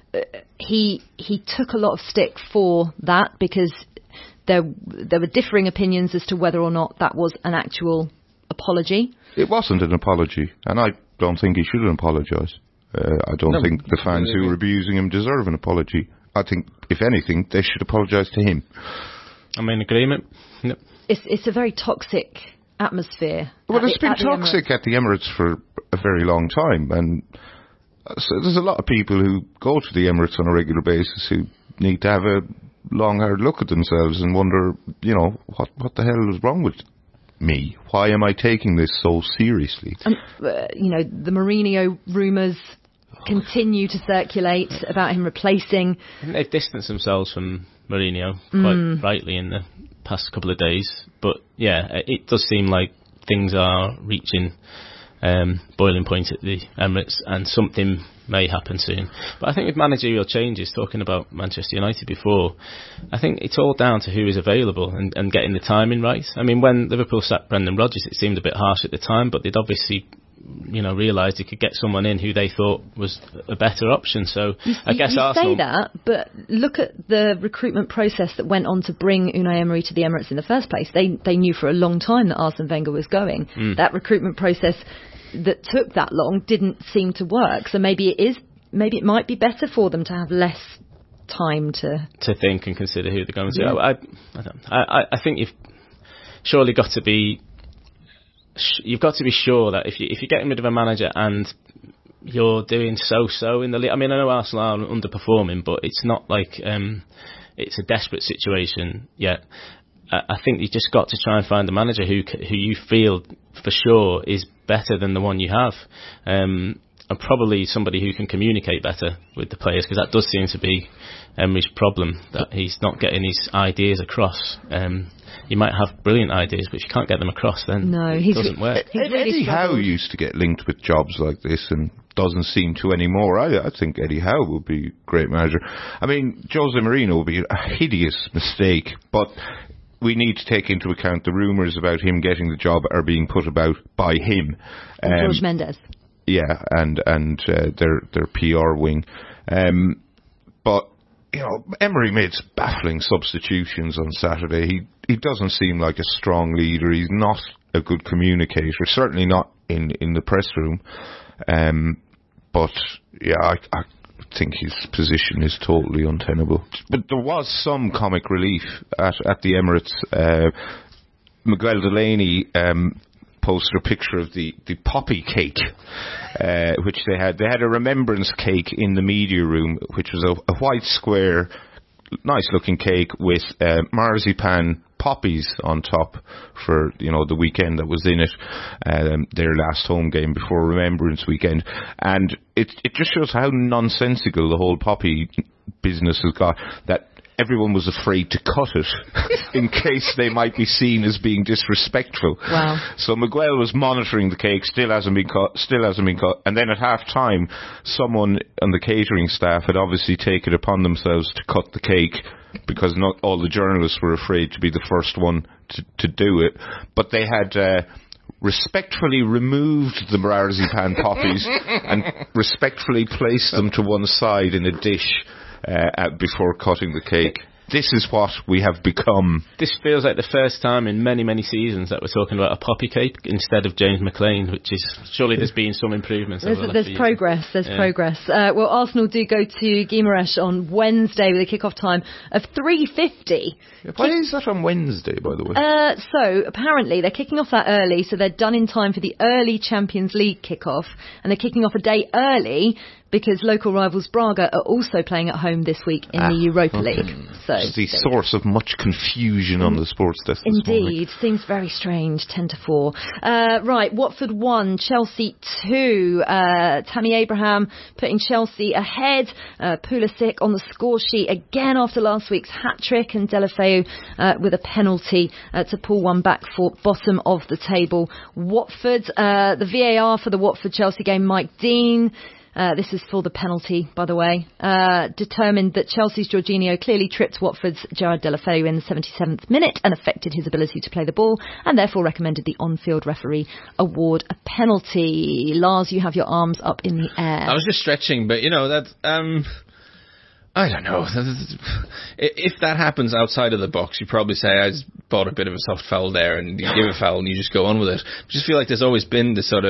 he took a lot of stick for that because there were differing opinions as to whether or not that was an actual apology. It wasn't an apology, and I don't think he should have apologised. I don't think the fans who were abusing him deserve an apology. I think, if anything, they should apologise to him. I'm in agreement. Yep. It's a very toxic atmosphere. Well, it's been toxic at the Emirates for a very long time, and so there's a lot of people who go to the Emirates on a regular basis who need to have a long, hard look at themselves and wonder, what the hell was wrong with me? Why am I taking this so seriously? The Mourinho rumours continue to circulate about him replacing. They've distanced themselves from Mourinho quite rightly in the past couple of days. But yeah, it does seem like things are reaching boiling point at the Emirates, and something may happen soon. But I think with managerial changes, talking about Manchester United before, I think it's all down to who is available and getting the timing right. I mean, when Liverpool sacked Brendan Rodgers, it seemed a bit harsh at the time, but they'd obviously realised they could get someone in who they thought was a better option. So I guess Arsenal... You say that, but look at the recruitment process that went on to bring Unai Emery to the Emirates in the first place. They knew for a long time that Arsene Wenger was going. That recruitment process that took that long didn't seem to work. So maybe it might be better for them to have less time to think and consider who they're going to. I think you've surely got to be... You've got to be sure that if you're getting rid of a manager and you're doing so in the league. I mean, I know Arsenal are underperforming, but it's not like it's a desperate situation yet. I think you just got to try and find a manager who you feel for sure is better than the one you have, and probably somebody who can communicate better with the players, because that does seem to be Emery's problem, that he's not getting his ideas across. You might have brilliant ideas, but if you can't get them across, then it doesn't work. Eddie Howe used to get linked with jobs like this and doesn't seem to anymore. I think Eddie Howe would be a great manager. I mean, Jose Mourinho would be a hideous mistake, but we need to take into account the rumours about him getting the job are being put about by him. George Mendes. Yeah, and their PR wing. But Emery made baffling substitutions on Saturday. He doesn't seem like a strong leader. He's not a good communicator, certainly not in the press room. But yeah, I think his position is totally untenable. But there was some comic relief at the Emirates. Miguel Delaney posted a picture of the poppy cake, which they had. They had a remembrance cake in the media room, which was a white square, nice looking cake with marzipan poppies on top for the weekend that was in it, their last home game before Remembrance Weekend, and it just shows how nonsensical the whole poppy business has got, that everyone was afraid to cut it in case they might be seen as being disrespectful. Wow. So Miguel was monitoring the cake, still hasn't been cut, and then at half time someone on the catering staff had obviously taken it upon themselves to cut the cake, because not all the journalists were afraid to be the first one to do it, but they had respectfully removed the marzipan poppies and respectfully placed them to one side in a dish before cutting the cake. This is what we have become. This feels like the first time in many, many seasons that we're talking about a poppy cake instead of James McLean, which is, surely there's been some improvements. There's progress. There's progress. Well, Arsenal do go to Guimarães on Wednesday with a kick-off time of 3:50. Why is that on Wednesday, by the way? So, apparently, they're kicking off that early, so they're done in time for the early Champions League kick-off, and they're kicking off a day early because local rivals Braga are also playing at home this week in the Europa League. So it's the source of much confusion on the sports desk this morning. Indeed, seems very strange. 10-4. Right, Watford 1, Chelsea 2. Tammy Abraham putting Chelsea ahead. Pulisic on the score sheet again after last week's hat-trick, and Deulofeu with a penalty to pull one back for bottom of the table. Watford, the VAR for the Watford-Chelsea game, Mike Dean This is for the penalty, by the way. Determined that Chelsea's Jorginho clearly tripped Watford's Jared Deulofeu in the 77th minute and affected his ability to play the ball, and therefore recommended the on-field referee award a penalty. Lars, you have your arms up in the air. I was just stretching, but that's I don't know. If that happens outside of the box, you probably say, I just bought a bit of a soft foul there, and you give a foul and you just go on with it. I just feel like there's always been this sort of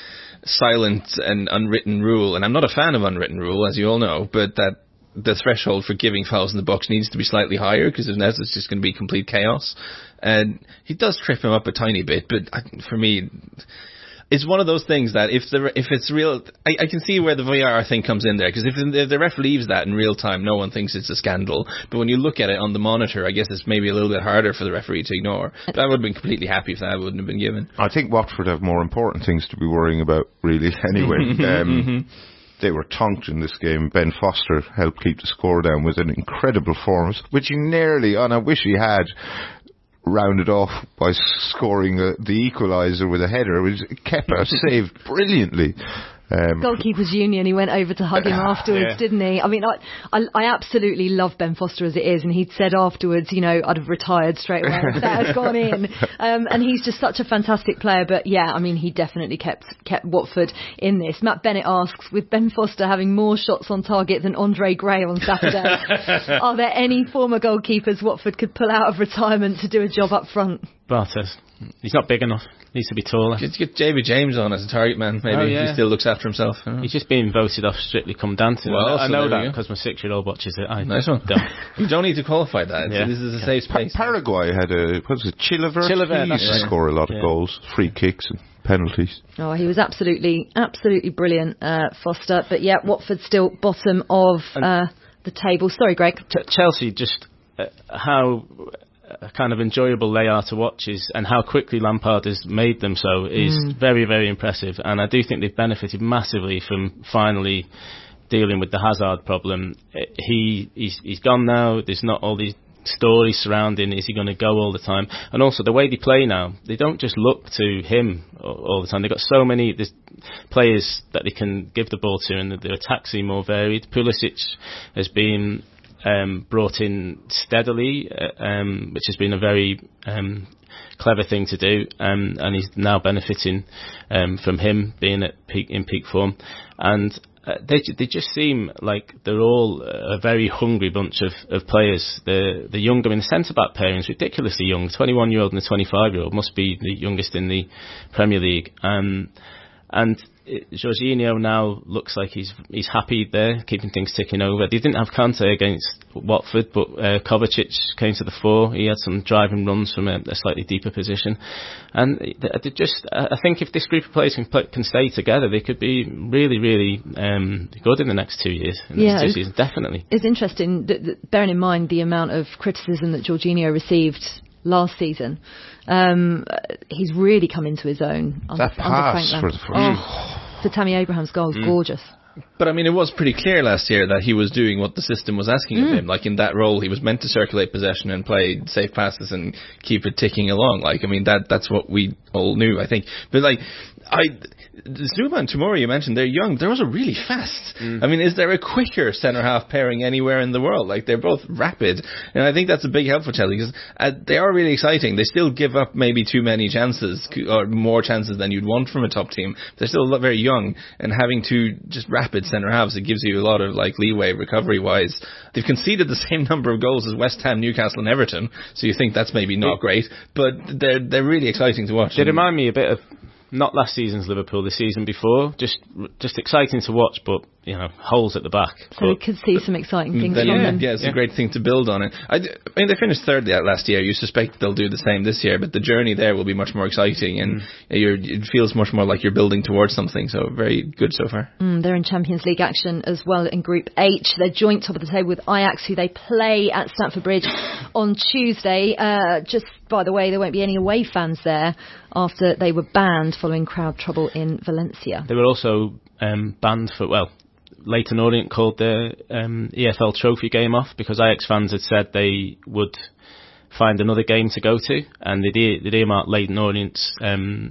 silent and unwritten rule, and I'm not a fan of unwritten rule, as you all know, but that the threshold for giving fouls in the box needs to be slightly higher, because if not, it's just going to be complete chaos. And he does trip him up a tiny bit, but for me, it's one of those things that if it's real, I can see where the VAR thing comes in there, because if the ref leaves that in real time, no one thinks it's a scandal. But when you look at it on the monitor, I guess it's maybe a little bit harder for the referee to ignore. But I would have been completely happy if that wouldn't have been given. I think Watford have more important things to be worrying about, really, anyway. They were tonked in this game. Ben Foster helped keep the score down with an incredible performance, which he nearly, and I wish he had, rounded off by scoring the equaliser with a header, which Kepa saved brilliantly. Goalkeepers Union, he went over to hug him afterwards, didn't he? I mean, I absolutely love Ben Foster as it is, and he'd said afterwards, I'd have retired straight away if that had gone in. And he's just such a fantastic player, but yeah, I mean, he definitely kept Watford in this. Matt Bennett asks, with Ben Foster having more shots on target than Andre Gray on Saturday, are there any former goalkeepers Watford could pull out of retirement to do a job up front? Bartes. He's not big enough. Needs to be taller. Just get JB James on as a target man, maybe. He still looks after himself. He's just being voted off Strictly Come Dancing. Well, I know that because my 6-year-old watches it. Nice one. You don't need to qualify that. Yeah. This is a safe space. Paraguay had Chilavert. He used to score a lot of goals, free kicks and penalties. Oh, he was absolutely brilliant, Foster. But yeah, Watford still bottom of the table. Sorry, Greg. Chelsea, just how kind of enjoyable they are to watch and how quickly Lampard has made them so is very, very impressive. And I do think they've benefited massively from finally dealing with the Hazard problem. He's gone now. There's not all these stories surrounding, is he going to go all the time? And also the way they play now, they don't just look to him all the time. They've got so many players that they can give the ball to, and their attacks seem more varied. Pulisic has been brought in steadily, which has been a very clever thing to do, and he's now benefiting from him being in peak form. And they just seem like they're all a very hungry bunch of players. The younger, the centre-back pairing is ridiculously young. 21-year-old and the 25-year-old must be the youngest in the Premier League. And Jorginho now looks like he's happy there, keeping things ticking over. They didn't have Kante against Watford, but Kovacic came to the fore. He had some driving runs from a slightly deeper position, and I think if this group of players can stay together, they could be really, really good in the next 2 years. Definitely. It's interesting, bearing in mind the amount of criticism that Jorginho received last season. He's really come into his own. That pass for the first. The Tammy Abraham's goal is gorgeous. But I mean, it was pretty clear last year that he was doing what the system was asking of him. Like in that role, he was meant to circulate possession and play safe passes and keep it ticking along. Like, I mean, that's what we all knew, I think. But like, Zouma and Tomori, you mentioned, they're young. They're also really fast. I mean, is there a quicker centre-half pairing anywhere in the world? Like, they're both rapid. And I think that's a big help for Chelsea, because they are really exciting. They still give up maybe too many chances, or more chances than you'd want from a top team. They're still very young, and having two just rapid centre-halves, it gives you a lot of like leeway recovery-wise. They've conceded the same number of goals as West Ham, Newcastle and Everton, so you think that's maybe not great, but they're really exciting to watch. They remind me a bit of not last season's Liverpool, the season before. Just exciting to watch, but holes at the back. So we could see some exciting things from them. Yeah, it's a great thing to build on it. I mean, they finished third last year. You suspect they'll do the same this year, but the journey there will be much more exciting, and it feels much more like you're building towards something. So very good so far. They're in Champions League action as well in Group H. They're joint top of the table with Ajax, who they play at Stamford Bridge on Tuesday. Just by the way, there won't be any away fans there after they were banned following crowd trouble in Valencia. They were also banned for, Leyton Orient called the EFL Trophy game off because Ajax fans had said they would find another game to go to, and they'd earmarked Leyton Orient's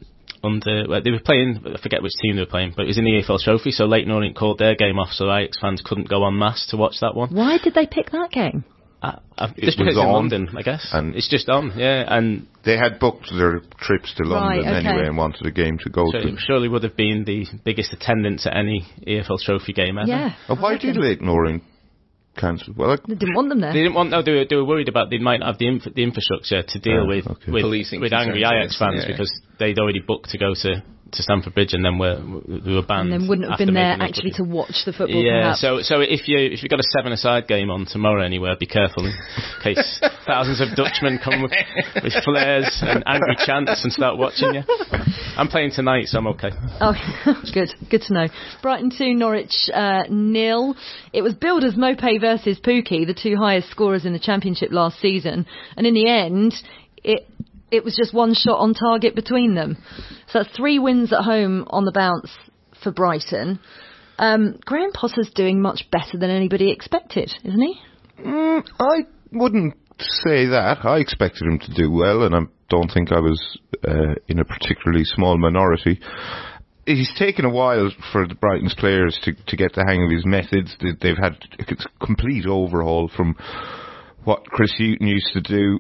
they were playing, I forget which team they were playing, but it was in the EFL Trophy, so Leyton Orient called their game off, so Ajax fans couldn't go en masse to watch that one. Why did they pick that game? Just because it's in London, I guess. And it's just on, yeah. And they had booked their trips to London anyway and wanted a game to go to. It surely would have been the biggest attendance at any EFL Trophy game ever. Yeah. Why did Leyton Orient cancel? Well, they didn't want them there. They didn't want. No, they were worried about they might not have the infrastructure to deal with angry Ajax fans because they'd already booked to go to Stamford Bridge and then they were banned. And then wouldn't have been there actually to watch the football. Yeah, perhaps. so if you've got a 7-a-side game on tomorrow anywhere, be careful in case thousands of Dutchmen come with flares and angry chants and start watching you. I'm playing tonight, so I'm okay. Oh, good to know. Brighton 2, Norwich 0. It was billed as Mopé versus Pukki, the two highest scorers in the Championship last season, and in the end, it was just one shot on target between them. So that's 3 wins at home on the bounce for Brighton. Graham Potter's doing much better than anybody expected, isn't he? I wouldn't say that. I expected him to do well, and I don't think I was in a particularly small minority. He's taken a while for the Brighton's players to get the hang of his methods. They've had a complete overhaul from what Chris Hughton used to do.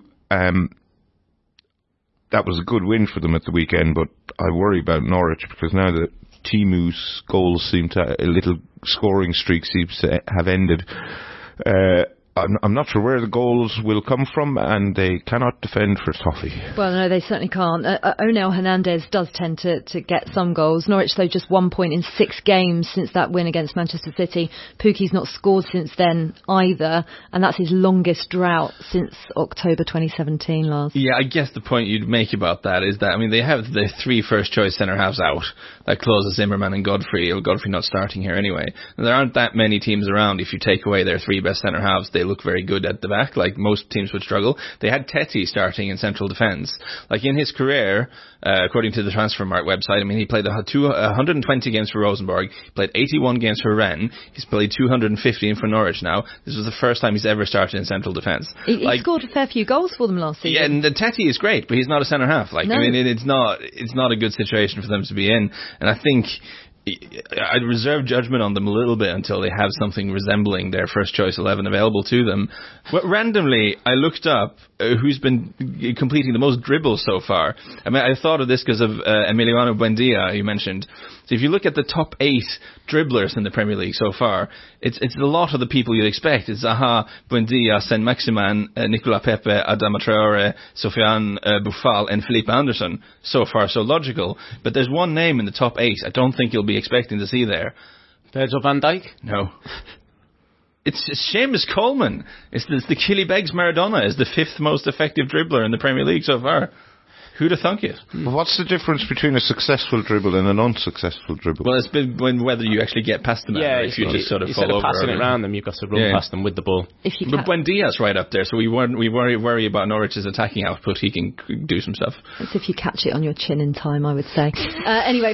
That was a good win for them at the weekend, but I worry about Norwich because now that Timu's goals little scoring streak seems to have ended. I'm not sure where the goals will come from, and they cannot defend for toffee. Well, no, they certainly can't. Onel Hernandez does tend to get some goals. Norwich, though, just 1 point in 6 games since that win against Manchester City. Pukki's not scored since then either, and that's his longest drought since October 2017, Lars. Yeah, I guess the point you'd make about that is that, I mean, they have the 3 first-choice centre-halves out. That closes Zimmerman and Godfrey. Godfrey not starting here anyway. And there aren't that many teams around. If you take away their 3 best centre-halves, they look very good at the back, like most teams would struggle. They had Teti starting in central defence. Like in his career, according to the Transfermarkt website, I mean, he played 120 games for Rosenborg, he played 81 games for Rennes, he's played 215 for Norwich now. This was the first time he's ever started in central defence. He scored a fair few goals for them last season. Yeah, and the Teti is great, but he's not a centre-half. Like, no. I mean, it's not a good situation for them to be in, and I think I'd reserve judgment on them a little bit until they have something resembling their first choice 11 available to them. But randomly, I looked up who's been completing the most dribbles so far. I mean, I thought of this because of Emiliano Buendia, you mentioned. So if you look at the top 8 dribblers in the Premier League so far, it's a lot of the people you'd expect. It's Zaha, Buendia, Saint-Maximin, Nicolas Pepe, Adama Traore, Sofiane Boufal, and Felipe Anderson. So far, so logical. But there's one name in the top 8 I don't think you'll be expecting to see there. Virgil van Dijk? No. It's Seamus Coleman. It's the Killy Beggs Maradona is the 5th most effective dribbler in the Premier League so far. Who'd have thunk it? What's the difference between a successful dribble and an unsuccessful dribble? Well, it's been whether you actually get past the man or if you just sort of fall over. Instead of passing it around them, you've got to run past them with the ball. But Buendia's right up there, so we worry about Norwich's attacking output. He can do some stuff. That's if you catch it on your chin in time, I would say. Anyway,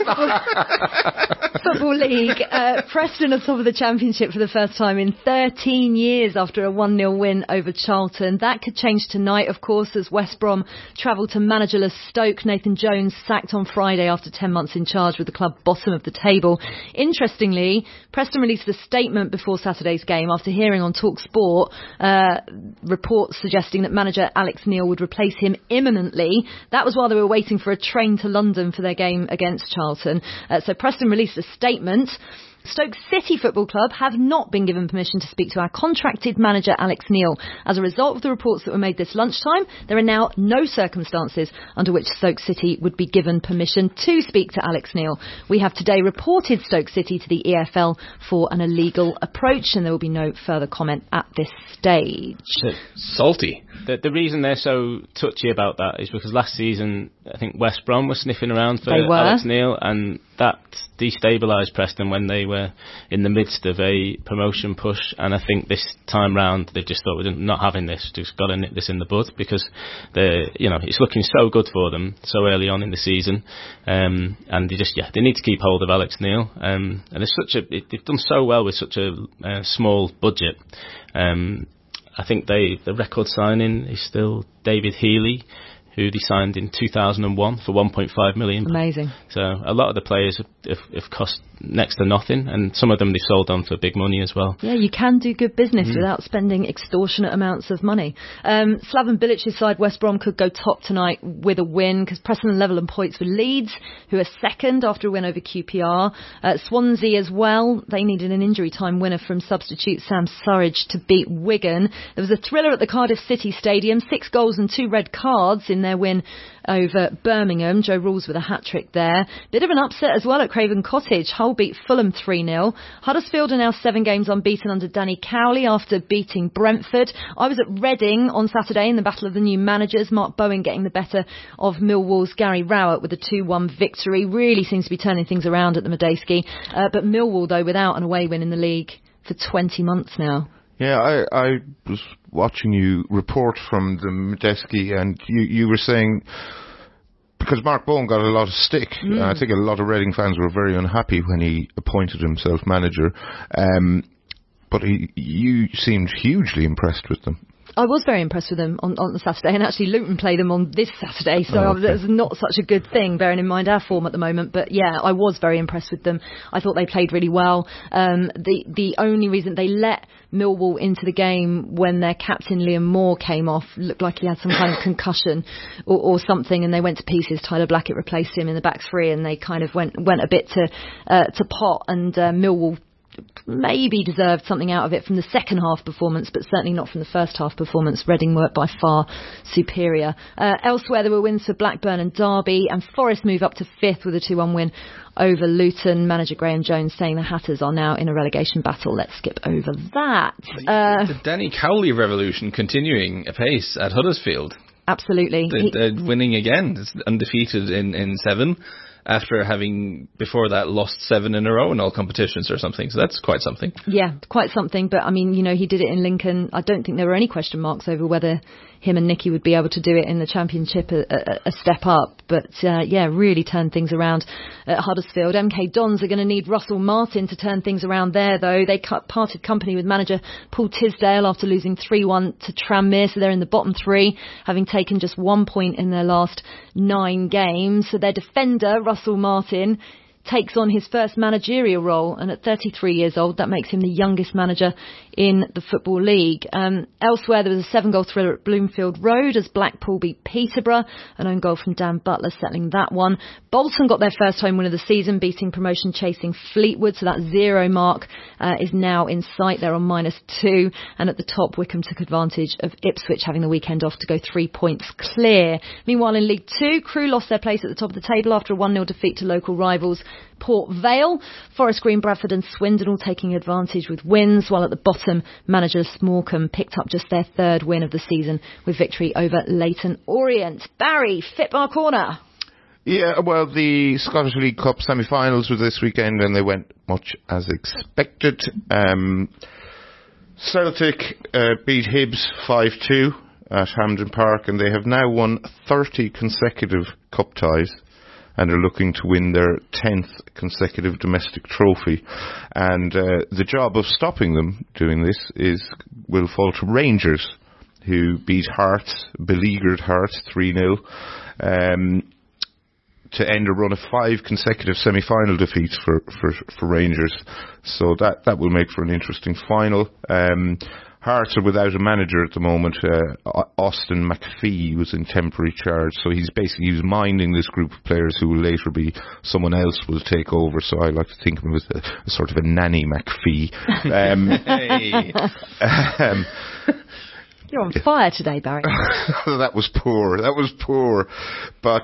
Football League. Preston are top of the Championship for the first time in 13 years after a 1-0 win over Charlton. That could change tonight, of course, as West Brom travel to managerless Stoke. Nathan Jones sacked on Friday after 10 months in charge with the club bottom of the table. Interestingly, Preston released a statement before Saturday's game after hearing on TalkSport reports suggesting that manager Alex Neil would replace him imminently. That was while they were waiting for a train to London for their game against Charlton. So Preston released a statement. Stoke City Football Club have not been given permission to speak to our contracted manager Alex Neil. As a result of the reports that were made this lunchtime, there are now no circumstances under which Stoke City would be given permission to speak to Alex Neil. We have today reported Stoke City to the EFL for an illegal approach, and there will be no further comment at this stage. Salty. The reason they're so touchy about that is because last season, I think West Brom was sniffing around for Alex Neil, and that destabilised Preston when they were in the midst of a promotion push. And I think this time round they've just thought, we're not having this, just got to nip this in the bud, because it's looking so good for them so early on in the season, and they need to keep hold of Alex Neil, and they've done so well with such a small budget. I think the record signing is still David Healy, who they signed in 2001 for 1.5 million. Amazing. So a lot of the players have cost next to nothing, and some of them they've sold on for big money as well. Yeah, you can do good business without spending extortionate amounts of money. Slaven Bilic's side, West Brom, could go top tonight with a win because Preston level on points with Leeds, who are second after a win over QPR. Swansea as well, they needed an injury time winner from substitute Sam Surridge to beat Wigan. There was a thriller at the Cardiff City Stadium, 6 goals and 2 red cards in their win over Birmingham. Joe Rules with a hat-trick there. Bit of an upset as well at Craven Cottage. Hull beat Fulham 3-0. Huddersfield are now 7 games unbeaten under Danny Cowley after beating Brentford. I was at Reading on Saturday in the battle of the new managers. Mark Bowen getting the better of Millwall's Gary Rowett with a 2-1 victory. Really seems to be turning things around at the Medeski. But Millwall, though, without an away win in the league for 20 months now. Yeah, I was watching you report from the Medeski, and you were saying, because Mark Bowen got a lot of stick, I think a lot of Reading fans were very unhappy when he appointed himself manager, but you seemed hugely impressed with them. I was very impressed with them on the Saturday, and actually Luton play them on this Saturday, so it's not such a good thing, bearing in mind our form at the moment. But yeah, I was very impressed with them. I thought they played really well. The only reason they let Millwall into the game when their captain Liam Moore came off, looked like he had some kind of concussion or something, and they went to pieces. Tyler Blackett replaced him in the back three, and they kind of went a bit to pot, and Millwall maybe deserved something out of it from the second half performance, but certainly not from the first half performance. Reading were by far superior. Elsewhere, there were wins for Blackburn and Derby, and Forest move up to 5th with a 2-1 win over Luton. Manager Graham Jones saying the Hatters are now in a relegation battle. Let's skip over that. The Danny Cowley revolution continuing apace at Huddersfield. Absolutely. They're winning again. It's undefeated in 7. After having, before that, lost 7 in a row in all competitions or something. So that's quite something. Yeah, quite something. But, I mean, he did it in Lincoln. I don't think there were any question marks over whether him and Nicky would be able to do it in the Championship a step up. But, really turned things around at Huddersfield. MK Dons are going to need Russell Martin to turn things around there, though. They parted company with manager Paul Tisdale after losing 3-1 to Tranmere. So they're in the bottom 3, having taken just 1 point in their last 9 games. So their defender, Russell Martin, takes on his first managerial role, and at 33 years old, that makes him the youngest manager in the Football League. Elsewhere, there was a 7-goal thriller at Bloomfield Road as Blackpool beat Peterborough, an own goal from Dan Butler settling that one. Bolton got their first home win of the season, beating promotion chasing Fleetwood, so that 0 mark is now in sight. They're on -2, and at the top, Wycombe took advantage of Ipswich having the weekend off to go 3 points clear. Meanwhile, in League 2, Crewe lost their place at the top of the table after a 1-0 defeat to local rivals Port Vale. Forest Green, Bradford and Swindon all taking advantage with wins, while at the bottom, manager Morecambe picked up just their 3rd win of the season with victory over Leyton Orient. Barry, Fitbar Corner. Yeah, well, the Scottish League Cup semi-finals were this weekend, and they went much as expected. Celtic beat Hibs 5-2 at Hampden Park, and they have now won 30 consecutive cup ties, and are looking to win their 10th consecutive domestic trophy. And the job of stopping them doing this will fall to Rangers, who beat Hearts, beleaguered Hearts 3-0, to end a run of 5 consecutive semi-final defeats for Rangers. So that will make for an interesting final. Hearts are without a manager at the moment. Austin McPhee was in temporary charge, so he's minding this group of players who will later be someone else will take over. So I like to think of him as a sort of a nanny McPhee. You're on fire today, Barry. That was poor. But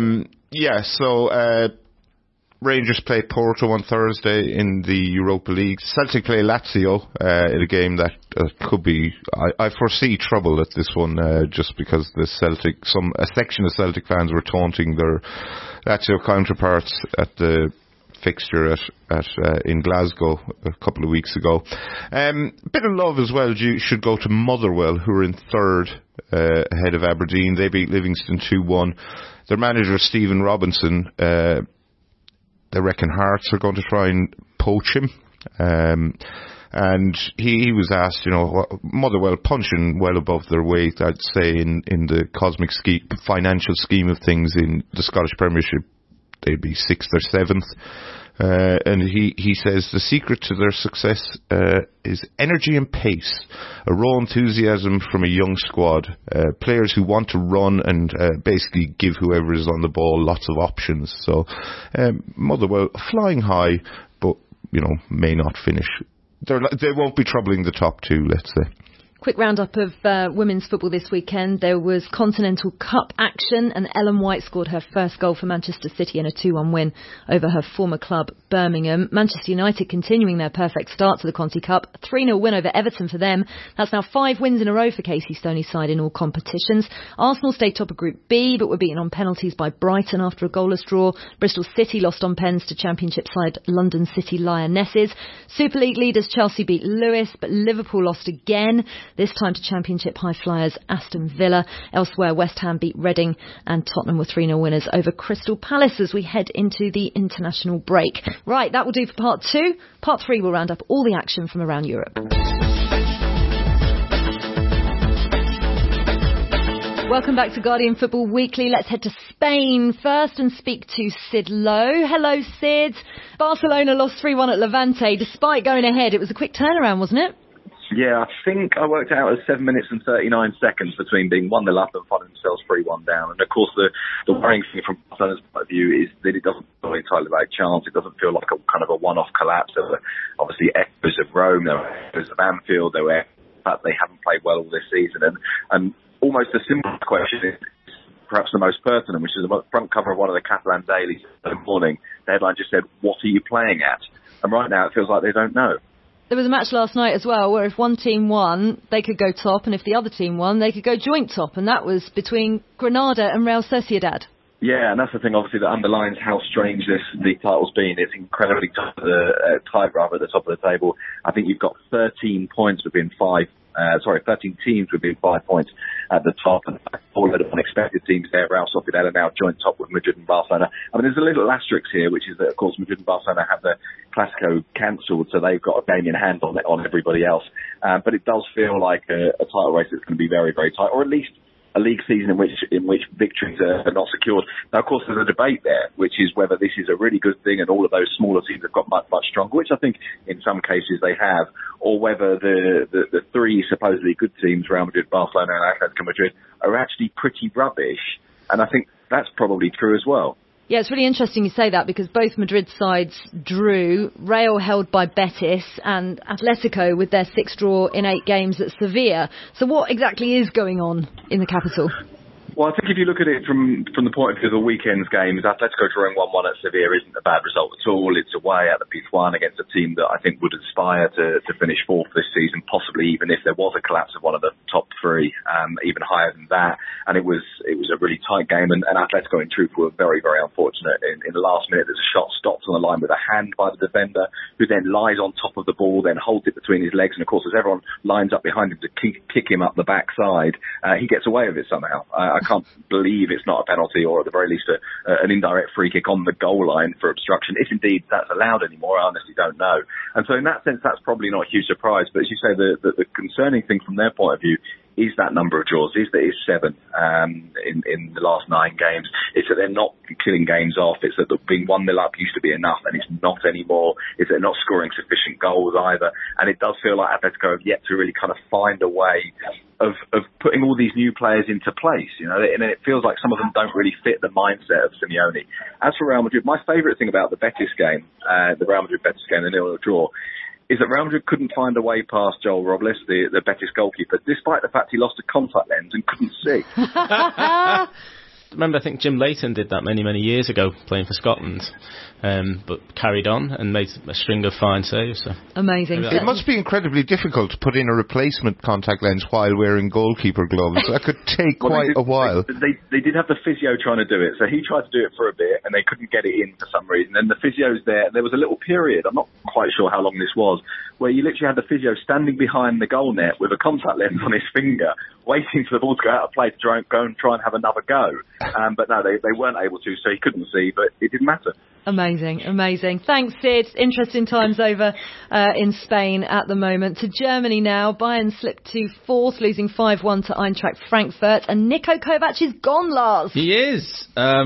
so Rangers play Porto on Thursday in the Europa League. Celtic play Lazio in a game that could be. I foresee trouble at this one, just because a section of Celtic fans were taunting their Lazio counterparts at the fixture in Glasgow a couple of weeks ago. Bit of love as well should go to Motherwell, who are in 3rd ahead of Aberdeen. They beat Livingston 2-1. Their manager Stephen Robinson. They reckon Hearts are going to try and poach him. And he was asked, Motherwell punching well above their weight, I'd say, in the cosmic financial scheme of things in the Scottish Premiership. They'd be 6th or 7th. And he says the secret to their success is energy and pace, a raw enthusiasm from a young squad, players who want to run and basically give whoever is on the ball lots of options. So Motherwell flying high, but may not finish. They won't be troubling the top two, let's say. Quick roundup of women's football this weekend. There was Continental Cup action, and Ellen White scored her first goal for Manchester City in a 2-1 win over her former club, Birmingham. Manchester United continuing their perfect start to the Conti Cup. 3-0 win over Everton for them. That's now 5 wins in a row for Casey Stoney's side in all competitions. Arsenal stayed top of Group B, but were beaten on penalties by Brighton after a goalless draw. Bristol City lost on pens to Championship side London City Lionesses. Super League leaders Chelsea beat Lewes, but Liverpool lost again. This time to Championship high flyers Aston Villa. Elsewhere, West Ham beat Reading and Tottenham were 3-0 winners over Crystal Palace as we head into the international break. Right, that will do for part 2. Part 3 will round up all the action from around Europe. Welcome back to Guardian Football Weekly. Let's head to Spain first and speak to Sid Lowe. Hello, Sid. Barcelona lost 3-1 at Levante. Despite going ahead, it was a quick turnaround, wasn't it? Yeah, I think I worked out as 7 minutes and 39 seconds between being 1-0 up and finding themselves 3-1 down. And of course, the worrying thing from Barcelona's point of view is that it doesn't feel entirely like a chance. It doesn't feel like a kind of a one-off collapse. There were obviously echoes of Rome, there were echoes of Anfield, there were in fact they haven't played well all this season. And almost the simplest question is perhaps the most pertinent, which is the front cover of one of the Catalan dailies in the morning. The headline just said, "What are you playing at?" And right now it feels like they don't know. There was a match last night as well where if one team won, they could go top, and if the other team won, they could go joint top, and that was between Granada and Real Sociedad. Yeah, and that's the thing, obviously, that underlines how strange this league title's been. It's incredibly tight at the top of the table. I think you've got 13 points within 13 teams within 5 points at the top, and all of the unexpected teams there. Real Sociedad are now joint top with Madrid and Barcelona. I mean, there's a little asterisk here, which is that, of course, Madrid and Barcelona have the Clásico cancelled, so they've got a game in hand on everybody else. But it does feel like a title race that's going to be very, very tight, or at least a league season in which victories are not secured. Now, of course, there's a debate there, which is whether this is a really good thing and all of those smaller teams have got much, much stronger, which I think in some cases they have, or whether the three supposedly good teams, Real Madrid, Barcelona and Atletico Madrid, are actually pretty rubbish. And I think that's probably true as well. Yeah, it's really interesting you say that because both Madrid sides drew. Real held by Betis and Atletico with their 6th draw in 8 games at Sevilla. So what exactly is going on in the capital? Well, I think if you look at it from the point of view of the weekend's games, Atletico drawing 1-1 at Sevilla isn't a bad result at all. It's away at the Pizjuan against a team that I think would aspire to finish 4th this season, possibly even if there was a collapse of one of the top 3, even higher than that. And it was a really tight game, and Atletico in truth were very, very unfortunate. In the last minute, there's a shot stopped on the line with a hand by the defender, who then lies on top of the ball, then holds it between his legs, and of course, as everyone lines up behind him to kick him up the backside, he gets away with it somehow. I can't believe it's not a penalty, or at the very least an indirect free kick on the goal line for obstruction. If indeed that's allowed anymore, I honestly don't know. And so in that sense, that's probably not a huge surprise. But as you say, the concerning thing from their point of view is that number of draws, is that it's 7 in the last 9 games. It's that they're not killing games off. It's that being 1-0 up used to be enough, and it's not anymore. It's that they're not scoring sufficient goals either. And it does feel like Atletico have yet to really kind of find a way of putting all these new players into place, and it feels like some of them don't really fit the mindset of Simeone. As for Real Madrid, my favourite thing about the Betis game, the Real Madrid-Betis game, the 0-0 draw, is that Real Madrid couldn't find a way past Joel Robles, the Betis goalkeeper, despite the fact he lost a contact lens and couldn't see. Remember, I think Jim Leighton did that many, many years ago, playing for Scotland, but carried on and made a string of fine saves. So. Amazing. It must be incredibly difficult to put in a replacement contact lens while wearing goalkeeper gloves. That could take quite a while. They did have the physio trying to do it, so he tried to do it for a bit, and they couldn't get it in for some reason. And the physio's there. There was a little period, I'm not quite sure how long this was, where you literally had the physio standing behind the goal net with a contact lens on his finger, waiting for the ball to go out of play to go and try and have another go. But no, they weren't able to, so he couldn't see, but it didn't matter. Amazing. Thanks, Sid. Interesting times over in Spain at the moment. To Germany now. Bayern slipped to fourth, losing 5-1 to Eintracht Frankfurt. And Niko Kovac is gone, Lars. He is.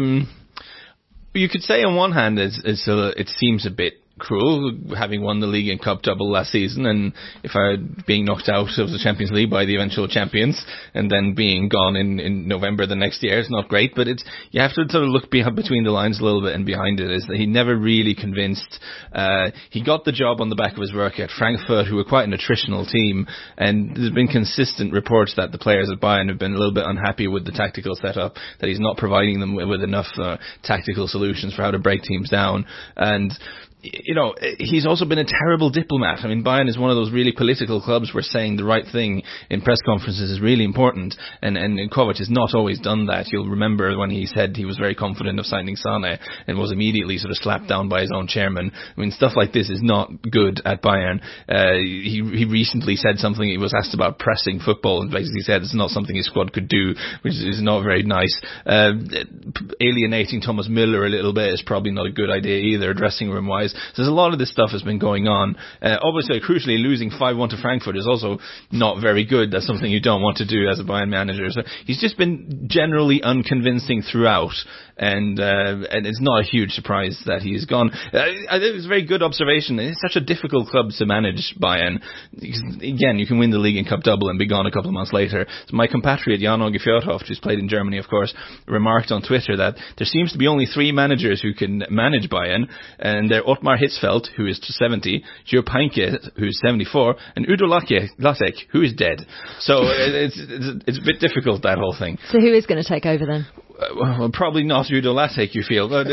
You could say on one hand it seems a bit cruel, having won the league and cup double last season, and being knocked out of the Champions League by the eventual champions, and then being gone in November the next year is not great. But you have to sort of look between the lines a little bit, and behind it is that he never really convinced. He got the job on the back of his work at Frankfurt, who were quite an attritional team, and there's been consistent reports that the players at Bayern have been a little bit unhappy with the tactical setup, that he's not providing them with enough tactical solutions for how to break teams down. And he's also been a terrible diplomat. I mean, Bayern is one of those really political clubs where saying the right thing in press conferences is really important, and Kovac has not always done that. You'll remember when he said he was very confident of signing Sané and was immediately sort of slapped down by his own chairman. I mean, stuff like this is not good at Bayern. He recently said something, he was asked about pressing football, and basically said it's not something his squad could do, which is not very nice. Alienating Thomas Müller a little bit is probably not a good idea either, dressing room wise. So there's a lot of this stuff has been going on. Obviously, crucially, losing 5-1 to Frankfurt is also not very good. That's something you don't want to do as a Bayern manager. So he's just been generally unconvincing throughout, and it's not a huge surprise that he's gone. I think it's a very good observation. It's such a difficult club to manage, Bayern. Because, again, you can win the league and cup double and be gone a couple of months later. So my compatriot Jan-Åge Fjørtoft, who's played in Germany, of course, remarked on Twitter that there seems to be only 3 managers who can manage Bayern, and they're Ottmar Hitzfeld, who is 70, Jupp Heynckes, who's 74, and Udo Lattek, who is dead. So it's a bit difficult, that whole thing. So who is going to take over then? Well, probably not Udo Lattek, you feel. But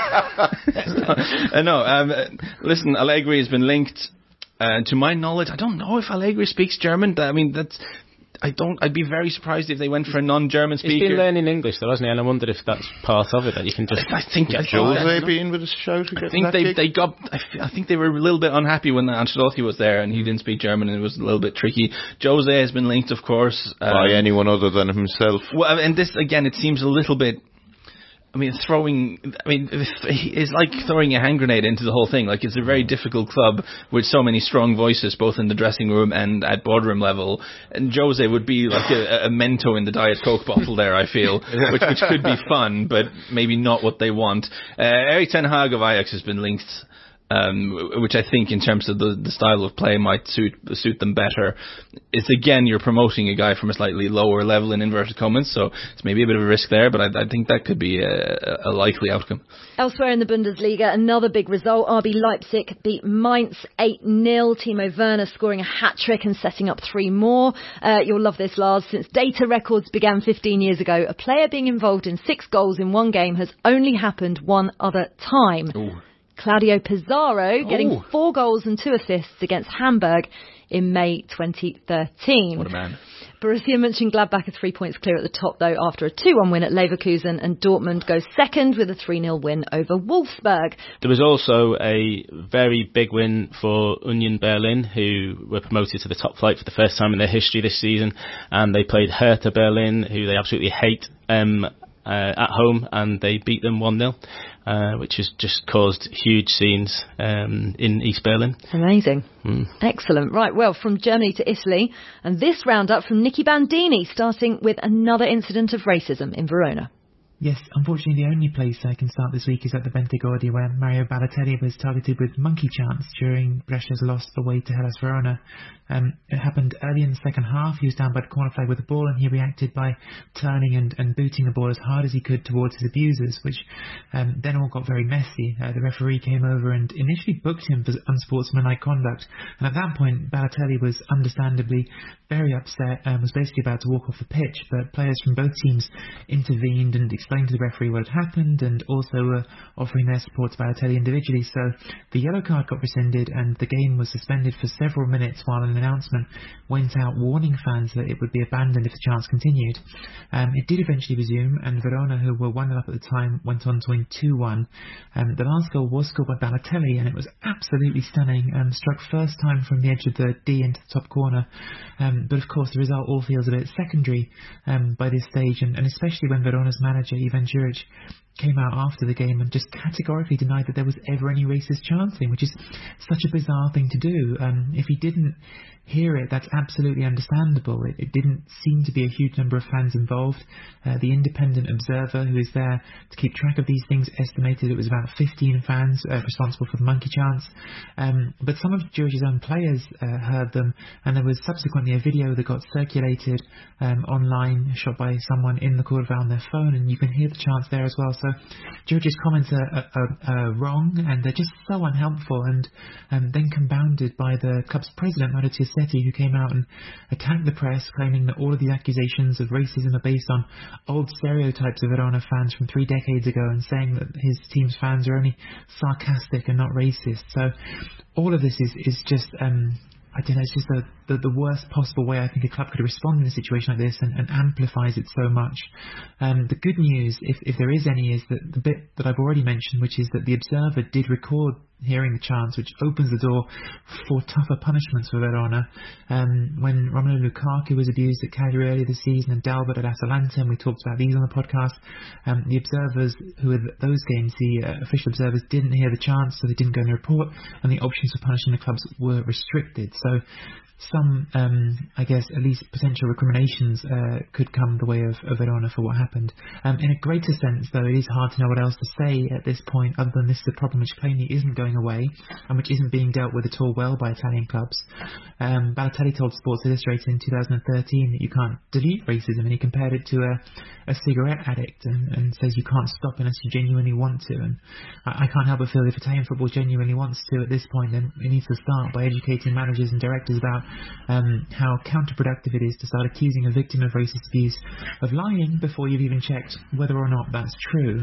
listen, Allegri has been linked. To my knowledge, I don't know if Allegri speaks German. I mean, I'd be very surprised if they went for a non-German speaker. He's been learning English though, hasn't he? And I wonder if that's part of it, that you can just... I think Jose being with a show to get I think they were a little bit unhappy when Ancelotti was there and he didn't speak German, and it was a little bit tricky. Jose has been linked, of course. By anyone other than himself. Well, and this, again, it seems a little bit... it's like throwing a hand grenade into the whole thing. Like, it's a very difficult club with so many strong voices, both in the dressing room and at boardroom level. And Jose would be like a Mento in the Diet Coke bottle there, I feel, which could be fun, but maybe not what they want. Erik ten Hag of Ajax has been linked, which I think in terms of the style of play might suit them better. It's, again, you're promoting a guy from a slightly lower level in inverted commas, so it's maybe a bit of a risk there, but I think that could be a likely outcome. Elsewhere in the Bundesliga, another big result. RB Leipzig beat Mainz 8-0. Timo Werner scoring a hat-trick and setting up 3 more. You'll love this, Lars. Since data records began 15 years ago, a player being involved in 6 goals in one game has only happened one other time. Ooh. Claudio Pizarro getting 4 goals and 2 assists against Hamburg in May 2013. What a man. Borussia Mönchengladbach are 3 points clear at the top, though, after a 2-1 win at Leverkusen, and Dortmund goes second with a 3-0 win over Wolfsburg. There was also a very big win for Union Berlin, who were promoted to the top flight for the first time in their history this season, and they played Hertha Berlin, who they absolutely hate, at home, and they beat them 1-0. Which has just caused huge scenes in East Berlin. Amazing. Excellent. Right, well, from Germany to Italy, and this roundup from Nicky Bandini, starting with another incident of racism in Verona. Yes, unfortunately the only place I can start this week is at the Bentegodi, where Mario Balotelli was targeted with monkey chants during Brescia's loss away to Hellas Verona. It happened early in the second half. He was down by the corner flag with the ball, and he reacted by turning and booting the ball as hard as he could towards his abusers, which then all got very messy. The referee came over and initially booked him for unsportsmanlike conduct, and at that point Balotelli was understandably very upset and was basically about to walk off the pitch, but players from both teams intervened and explained to the referee what had happened and also were offering their support to Balotelli individually. So the yellow card got rescinded and the game was suspended for several minutes while an announcement went out warning fans that it would be abandoned if the chance continued. It did eventually resume, and Verona, who were 1-0 up at the time, went on to win 2-1. The last goal was scored by Balotelli, and it was absolutely stunning. Struck first time from the edge of the D into the top corner. But of course the result all feels a bit secondary by this stage, and especially when Verona's manager Ivan Juric came out after the game and just categorically denied that there was ever any racist chanting, which is such a bizarre thing to do. If he didn't hear it, that's absolutely understandable. It didn't seem to be a huge number of fans involved. The independent observer who is there to keep track of these things estimated it was about 15 fans responsible for the monkey chants. But some of Juric's own players heard them, and there was subsequently a video that got circulated online, shot by someone in the Curva on their phone, and you can hear the chants there as well. So Juric's comments are wrong, and they're just so unhelpful, and then compounded by the club's president, Mauro Chiasetti, who came out and attacked the press, claiming that all of the accusations of racism are based on old stereotypes of Verona fans from 3 decades ago, and saying that his team's fans are only sarcastic and not racist. So all of this is just I don't know, it's just the worst possible way I think a club could respond in a situation like this, and amplifies it so much. The good news, if there is any, is that the bit that I've already mentioned, which is that the Observer did record hearing the chants, which opens the door for tougher punishments for Verona. When Romelu Lukaku was abused at Cagliari earlier this season, and Dalbert at Atalanta, and we talked about these on the podcast, the observers who were at those games, the official observers, didn't hear the chants, so they didn't go in the report, and the options for punishing the clubs were restricted. So some, I guess, at least potential recriminations could come the way of Verona for what happened. In a greater sense, though, it is hard to know what else to say at this point, other than this is a problem which plainly isn't going away, and which isn't being dealt with at all well by Italian clubs. Balotelli told Sports Illustrated in 2013 that you can't delete racism, and he compared it to a cigarette addict, and says you can't stop unless you genuinely want to. And I can't help but feel if Italian football genuinely wants to at this point, then it needs to start by educating managers and directors about how counterproductive it is to start accusing a victim of racist abuse of lying before you've even checked whether or not that's true.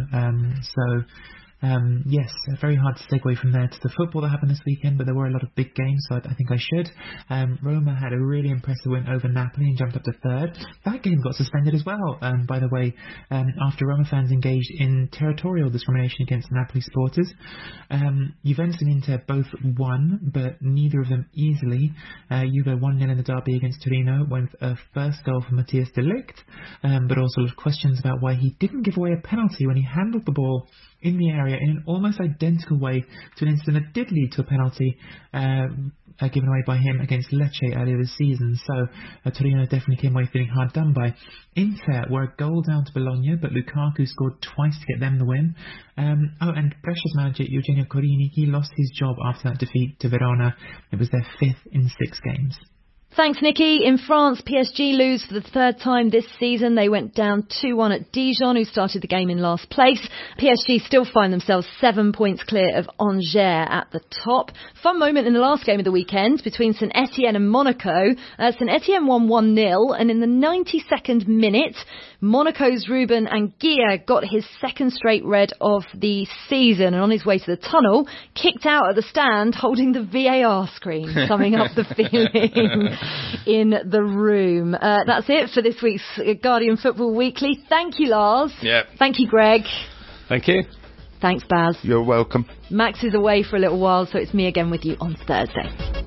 Yes, very hard to segue from there to the football that happened this weekend, but there were a lot of big games, so I think I should. Roma had a really impressive win over Napoli and jumped up to third. That game got suspended as well, by the way, after Roma fans engaged in territorial discrimination against Napoli supporters. Juventus and Inter both won, but neither of them easily. Juve 1-0 in the derby against Torino, with a first goal from Matthias de Ligt, but also a lot of questions about why he didn't give away a penalty when he handled the ball in the area in an almost identical way to an incident that did lead to a penalty given away by him against Lecce earlier this season. So Torino definitely came away feeling hard done by. Inter were a goal down to Bologna, but Lukaku scored twice to get them the win. And Brescia's manager Eugenio Corini, he lost his job after that defeat to Verona. It was their 5th in 6 games. Thanks, Nikki. In France, PSG lose for the 3rd time this season. They went down 2-1 at Dijon, who started the game in last place. PSG still find themselves 7 points clear of Angers at the top. Fun moment in the last game of the weekend between St Etienne and Monaco. St Etienne won 1-0, and in the 92nd minute, Monaco's Ruben Anguilla got his 2nd straight red of the season, and on his way to the tunnel, kicked out at the stand holding the VAR screen, summing up the feeling in the room. That's it for this week's Guardian Football Weekly. Thank you, Lars. Yeah. Thank you, Greg. Thank you. Thanks, Baz. You're welcome. Max is away for a little while, so it's me again with you on Thursday.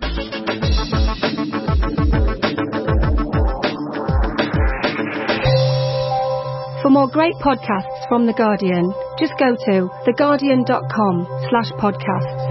For more great podcasts from The Guardian, just go to theguardian.com/podcasts.